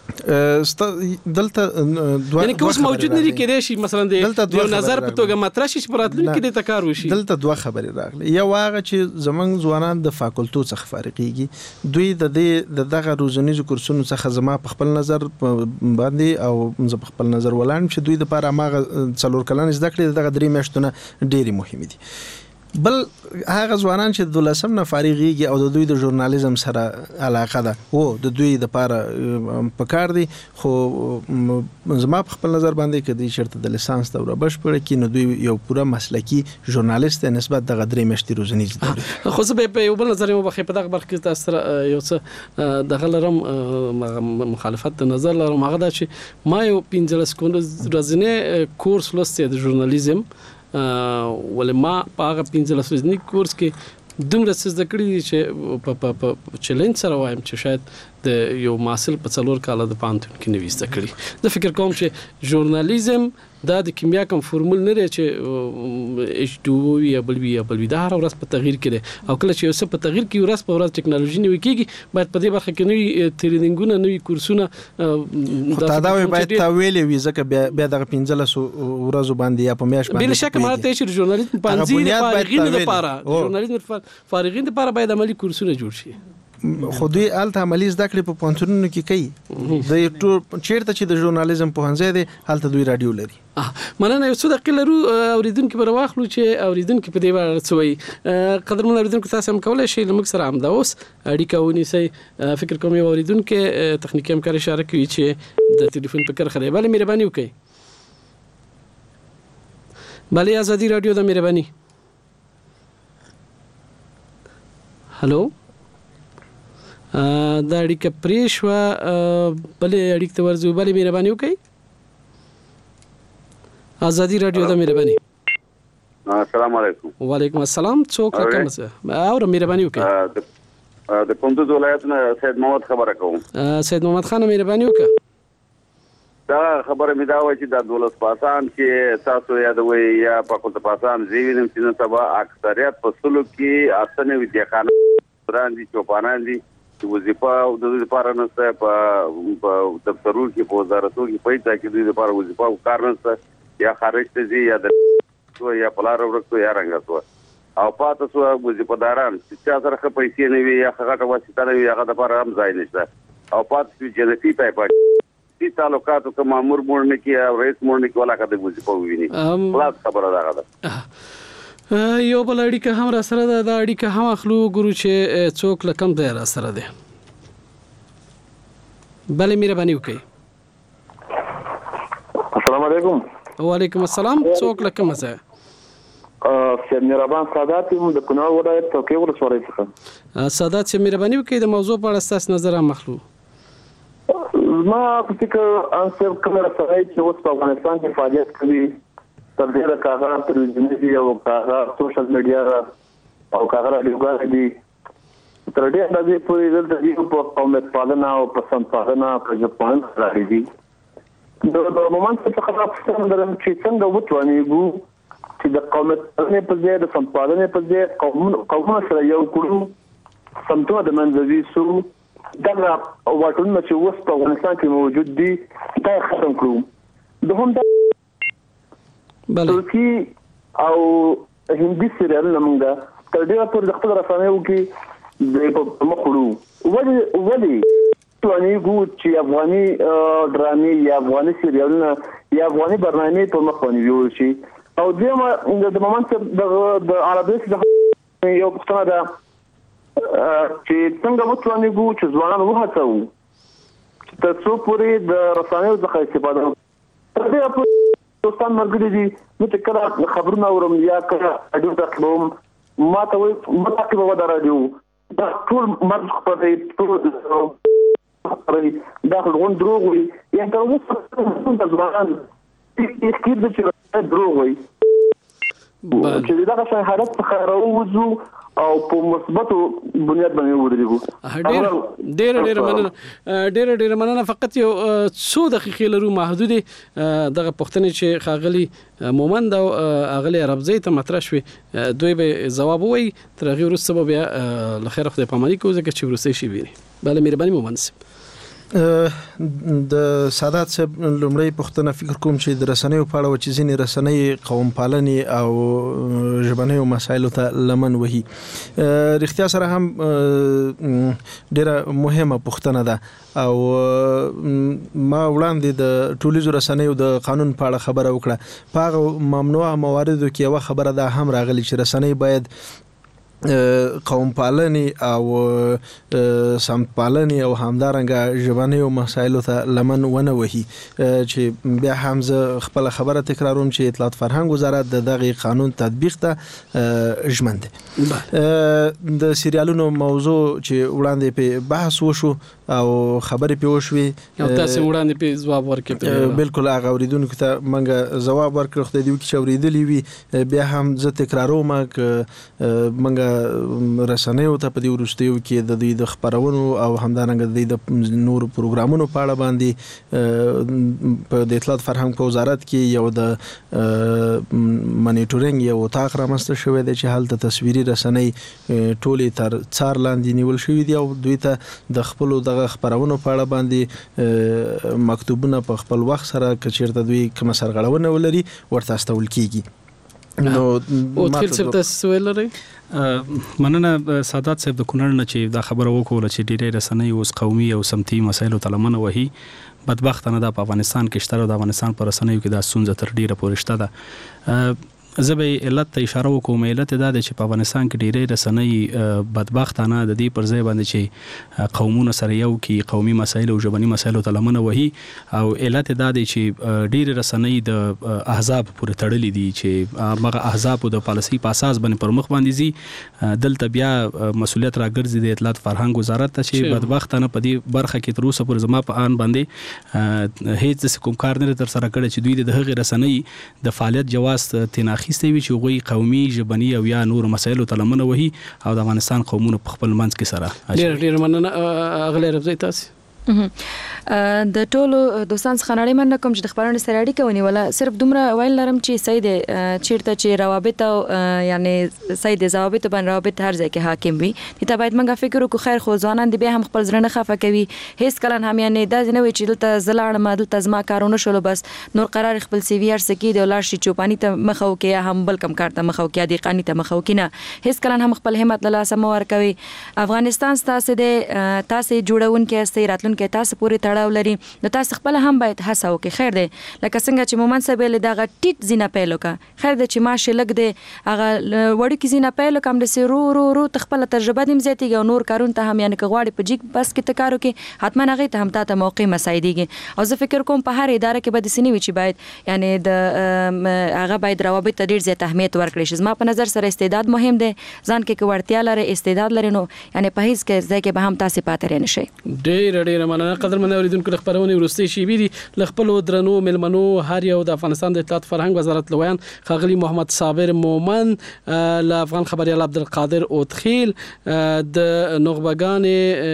دلته یعنی که اوس موجود نه دي کېدای شي مثلا د یو نظر په توګه مطرح شي چې راتلونکي د تکار وشي. دلته دوه خبرې راغلي. یو هغه چې زمونږ ځوانان د فاکولټو څخه فارغيږي، دوی د دغه روزنیزو کورسونو څخه زما په خپل نظر باندې او زه په خپل نظر ولاړم چې دوی د لپاره ماغه 4 کلن زده کړې دغه 3 میاشتونه ډېری مهم دي. بل هغه ځوانان چې د لسم نه فارغيږي او د دوی د ژورنالیزم سره علاقه ده او د دوی د لپاره پکار دي، خو زما په خپل نظر باندې کدي شرط د لیسانس دوره بشپړه کې نو دوی یو پوره مسلکی ژورنالیست نسبت د غدري مشتي روزنی دي. خو زه به یو بل نظر مو بخې په دغه برخه کې تاسو یو څه د غلرم مخالفت د نظر لرم. هغه دا چې ما یو 15 سکند ورځنی کورس لوستي د ژورنالیزم ولې ما په هغه 15 ورځنی کورس کې دومره څه زده کړي چې په چیلنج سره وایم چې شاید د یو محصل په 4 کال د پانتون کې نوې زده کړي. زه فکر کوم چې ژورنالیزم دا د کیمیا کوم فورمول نه لري چې H2O یا بل دا هر ورځ په تغییر کې دي او کله چې اوس په تغییر کې ورځ په ورځ ټکنالوژي نوې کیږي باید په دې برخه کې نوې ترینینګونه نوې کورسونه خو دا باید تاویل وي ځکه بیا دغه 15 ورځې باندې یا په میاش باندې بل شک ماته چې ژورنالیزم پنځه فارغین لپاره ژورنالیزم فارغین لپاره باید عملی کورسونه جوړ شي. خو دوی الته عملی زده کړې په پونتونو کې کوي. د ټول چیرته چې د ژورنالیزم په هنځه دي الته دوی رادیو لري. مننه. یو څه دقیقه لرو اوریدونکو پر واخلو چې اوریدونکو په دې اړه څه وایي. قدرمن اوریدونکو تاسو هم کولای شئ لمک سره هم دا اوس اړیکه ونیسئ. فکر کوم یو اوریدونکو تخنیکی همکار اشاره کوي چې د ټلیفون په کرخه دی. بله مهرباني وکړئ. بله آزادی رادیو د مهرباني. هلو دا اړیکه پرې شوه. بلې اړیکې ته ورځو. بلې مهرباني وکړئ. آزادی رادیو د مهرباني. السلام علیکم. وعلیکم السلام. څوک راکم څه اور مهرباني وکړئ. د کندوز ولایت نه سید محمد خبره کوم. سید محمد خان مهرباني وکړه. دا خبره مې دا وایي چې د دولت پاسان چې تاسو یادوي یا فاکولټ پاسان زیوینم چې نن سبا اکثریت په سلو کې اسنه ویدیخانه وړاندې چوپانان دي چې وظیفه د دوی لپاره نشته په دفترونو کې په وزارتونو کې پیدا کې دوی لپاره وظیفه او کار نشته یا خارج ته ځي یا د یا پلار ورکو یا رنګ او پاتې سو وظیفه داران چې سره ښه پیسې نه وي یا هغه واسطه نه وي هغه د لپاره هم ځای نشته او پاتې جنتی پایپا دي تعلقاتو که مامور مورنه کې او رئیس مورنه کې ولا کده وظیفه وویني. خلاص خبره ده. یو بل اړیکه هم را سره ده. دا اړیکه هم اخلو ګورو چې څوک لکم ځای را سره ده. بله مهرباني وکړئ. السلام علیکم. وعلیکم السلام. څوک لکم ځای؟ سید مهربان سادات یم د کونړ ولایت توکي ولسوالۍ څخه. سادات چې مهرباني وکړئ د موضوع په اړه ستاسو نظر هم اخلو. ما فکر انسر کومه سره چې اوس په افغانستان کې فعالیت کوي تر دې راکاغه تلویزیوني او کاغه سوشل میډیا او کاغه رادیوګان دي تر دې اندازې پورې د دې په قومیت پالنه او پسند پالنه په ځپان راځي دي. د مومنت څخه خبره درم چې څنګه وټوانیږي چې د قومیت پالنې په ځای د پسند پالنې په ځای قومونه سره یو کړو سمته د منځوي سو دغه واټونه چې اوس په افغانستان کې موجود دي دا ختم کړو. د هم د ترکی او هندي سریالونه موږ تر ډیره پورې د خپل رسنیو کې د مخړو ولې توانیږو چې افغاني ډرامې یا افغاني سریالونه یا افغاني برنامې په مخ باندې جوړ شي. او د مومنت د عربي یو پښتنه ده چې څنګه وڅوانیږو چې ځوانان وهڅوو چې تاسو پورې د رسنیو څخه استفاده وکړي. تر دې پورې دوستان مرګري دي چې کله خبرونه اورم یا کله اډیو تکوم ما ته وایي متأکد ودا راډیو دا ټول مرګ په دې دا ټول دروغ وي یا تر اوسه د ځوانان هیڅ چې دروغ وي چې دا څنګه حالت څخه راوځو او په مثبتو بنیاد باندې ودرېږو. ډېر مننه. فقط یو څو دقیقې لرو محدود دغه پوښتنې چې خاغلی مومند او اغلی عربزی ته مطرح شوې دوی به جواب وایي تر هغې وروسته به بیا له خیره خدای پاماني کوو ځکه چې وروستی شي ویني. بله مهرباني مومند صاحب. د سادات صاحب لومړی پوښتنه فکر کوم چې د رسنیو په اړه چې ځینې رسنۍ قوم پالنې او ژبنیو مسایلو ته لمن وهي رښتیا سره هم ډیره مهمه پوښتنه ده او ما وړاندې د ټولیزو رسنیو د قانون په اړه خبره وکړه په هغه ممنوعه مواردو کې یوه خبره ده هم راغلی چې رسنۍ باید قوم پالنې او سمت پالنې او همدارنګه ژبنیو مسایلو ته لمن ونه وهي چې بیا هم زه خپل خبره تکراروم چې اطلاعات فرهنګ وزارت د دغه قانون تطبیق ته ژمن دی. د سریالونو موضوع چې وړاندې په بحث وشو او خبرې په وشوي او تاسو وړاندې په جواب ورکړئ. بالکل هغه اوریدونکو ته منګه جواب ورکړو خدای دې چې اوریدلی وي بیا هم زه تکراروم ک منګه رسنیو ته په دې وروستیو کې د دوی د خبرونو او همدارنګه د نور پروګرامونو په اړه باندې په د اطلاعات فرهنګ په وزارت کې یو د مانیټورینګ یو اتاق رامنځته شوی دی چې هلته تصویري رسنۍ ټولې تر څار لاندې نیول شوي دي او دوی ته د خپلو دغه خبرونو په اړه باندې مکتوبونه په خپل وخت سره که چېرته دوی کومه سرغړونه ولري ورته استول کیږي. نو او تخیل صاحب تاسو ویل لرئ مننه سادات صاحب د کونړ نه چې دا خبره وکړه چې ډېرې رسنۍ اوس قومي او سمتي مسایلو ته لمن وهي. بدبختانه دا په افغانستان کې شته او د افغانستان پر رسنیو کې دا ستونزه تر ډیره پورې شته ده. زه به علت ته اشاره وکوم. علت دا دی چې په افغانستان کې ډېرې رسنۍ بدبختانه د دې پر ځای باندې چې قومونه سره یو کې قومي مسایل او ژبني مسایلو ته لمنه وهي او علت دا دی چې ډېرې رسنۍ د احزاب پورې تړلې دي چې هغه احزاب د پالیسۍ په اساس باندې پر مخ باندې ځي. دلته بیا مسولیت راګرځي د اطلاعات فرهنګ وزارت ته چې بدبختانه په دې برخه کې تر اوسه پورې زما په آن باندې هیڅ کوم کار نه تر سره کړی چې دوی د هغې رسنۍ د فعالیت جواز ترې اخیستی وي چې هغوی قومي ژبني او یا نور مسایلو ته لمنه وهي او د افغانستان قومونو په خپل منځ کې سره. ډېر مننه اغلی رفضی تاسو. د ټولو دوستان څخه نړۍ مننه کوم چې د خبرونو سره اړیکه ونیوله. صرف دومره ویل لرم چې صحیح دی چیرته چې روابط او یعنی صحیح دی ضوابط باندې روابط هر ځای کې حاکم وي دي ته باید موږ فکر وکړو. خیر خو ځوانان دي بیا هم خپل زړه نه خفه کوي هیڅ کله هم یعنی دا نه وي چې دلته زلاړم دلته زما کارونه شول بس نور قرار خپل سی وی ار سکی دی ولر شي چوپانی ته مخو کې هم بل کم کار ته مخو کې دی قانی ته مخو کې نه هیڅ کله هم خپل همت له لاسه مو ور کوي. افغانستان تاسو د تاسو جوړون کې استي راتلون کې تاسو پوری تړاو لري نو تاسو خپل هم باید هڅه وکړئ. خیر دی لکه څنګه چې مومن صاحب له دغه ټیټ زینه پیلو کا خیر دی چې ماشه لګ دی هغه وړي کې زینه پیلو کوم د سرو رو تخپل تجربه دیم زیاتیږي او نور کارون ته هم یعنی کغواړي په جګ بس کې تکارو کې حتما هغه ته هم ته موقع مساعدېږي او زه فکر کوم په هر اداره کې به د سنوي چې باید یعنی د هغه باید روابط ډیر زیات اهمیت ورکړي شي. زما په نظر سره استعداد مهم دی ځان کې کوړتیا لري استعداد لري نو یعنی په هیڅ کې ځای کې به هم تاسو پاتې نه شي. ډیر مننه قدرمن اوریدونکو د خبرونه ورستي شي بي د خپل درنو ملمنو هر یو د افغانستان د اطلاعات فرهنګ وزارت لویان خاغلی محمد صابر مومن ل افغان خبريال عبدالقادر اوتخیل د نخبگان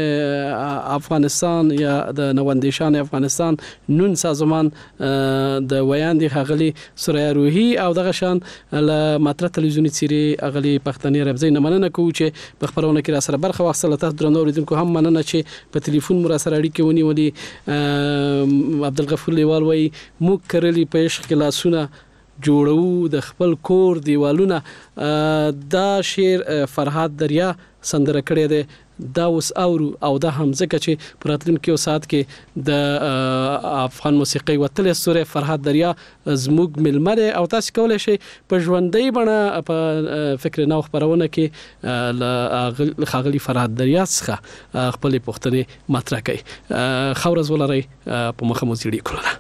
افغانستان یا د نوندشان افغانستان نون سازمان د ویان دي خاغلی سوریا روحي او دغه شان ل ماتره تلویزیونی سری اغلی پښتني ربزي مننه کوم چې په خبرونه کې را سره برخه واخصله تاسو درنو اوریدونکو هم مننه چې په ټلیفون مر سره اړیکه ونیولې. عبدالغفور لیوال وای مو کرلی په عشق کې لاسونه جوړو د خپل کور دیوالونه. دا شعر فرهاد دریا سندره کړی دی دا اوس اورو او دا هم ځکه چې په راتلونکي ساعت کې د افغان موسیقي وتل سورې فرهاد دریا زموږ ملمره او تاسو کولای شئ په ژوندۍ بڼه په فکر نو خبرونه کې خاغلی فرهاد دریا څخه خپل پوښتنې مطرح کړي. خورز ولري په مخه مو سړي کړل.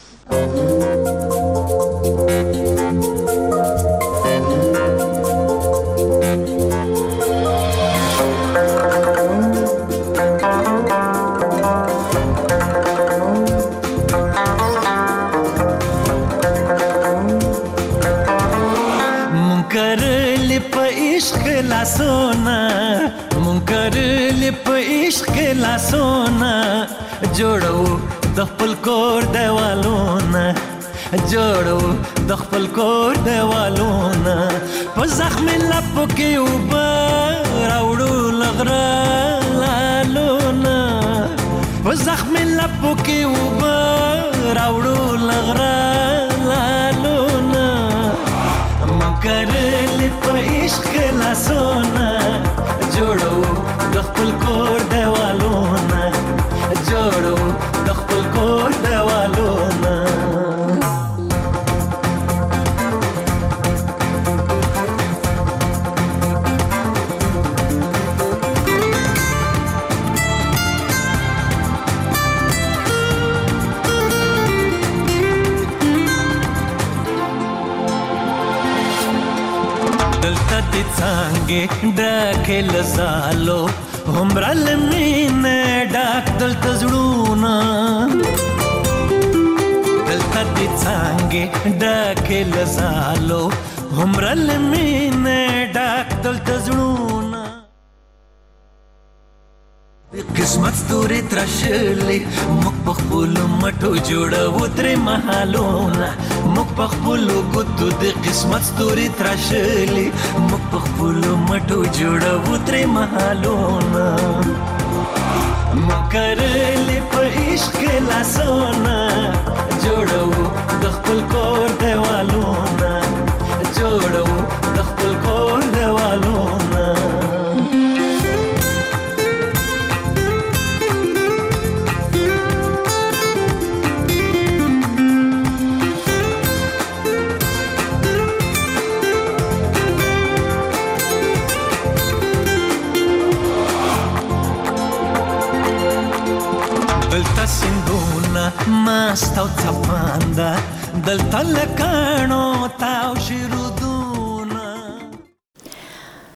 لاسونه منکر لپ عشق لاسونه جوړو د خپل کور دیوالونه جوړو د خپل کور دیوالونه په زخم لپو کې وبا راوړو لغرا لالونه په زخم لپو کې وبا راوړو لغرا لالونا مکرل په عشق لاسونا جوړو د خپل کور دیوالونه جوړو د خپل کور دیوالونه څنګه ډکه لزالو همرل مینه ډاک دلته زړونه دلته دې څنګه ډکه لزالو همرل مینه ډاک دلته زړونه قسمت ستوري ترشلې مخ په خپل مټو جوړو ترې محالونه مخ په خپل ګوتو د قسمت ستوري ترشلې مخ په خپل مټو جوړو ترې محالونه مکرلې په عشق لاسونه جوړو د خپل کور دیوالونه جوړو د خپل کور دیوالونه دلته سندونه مست او څپانده دلته لکانو تاو شروع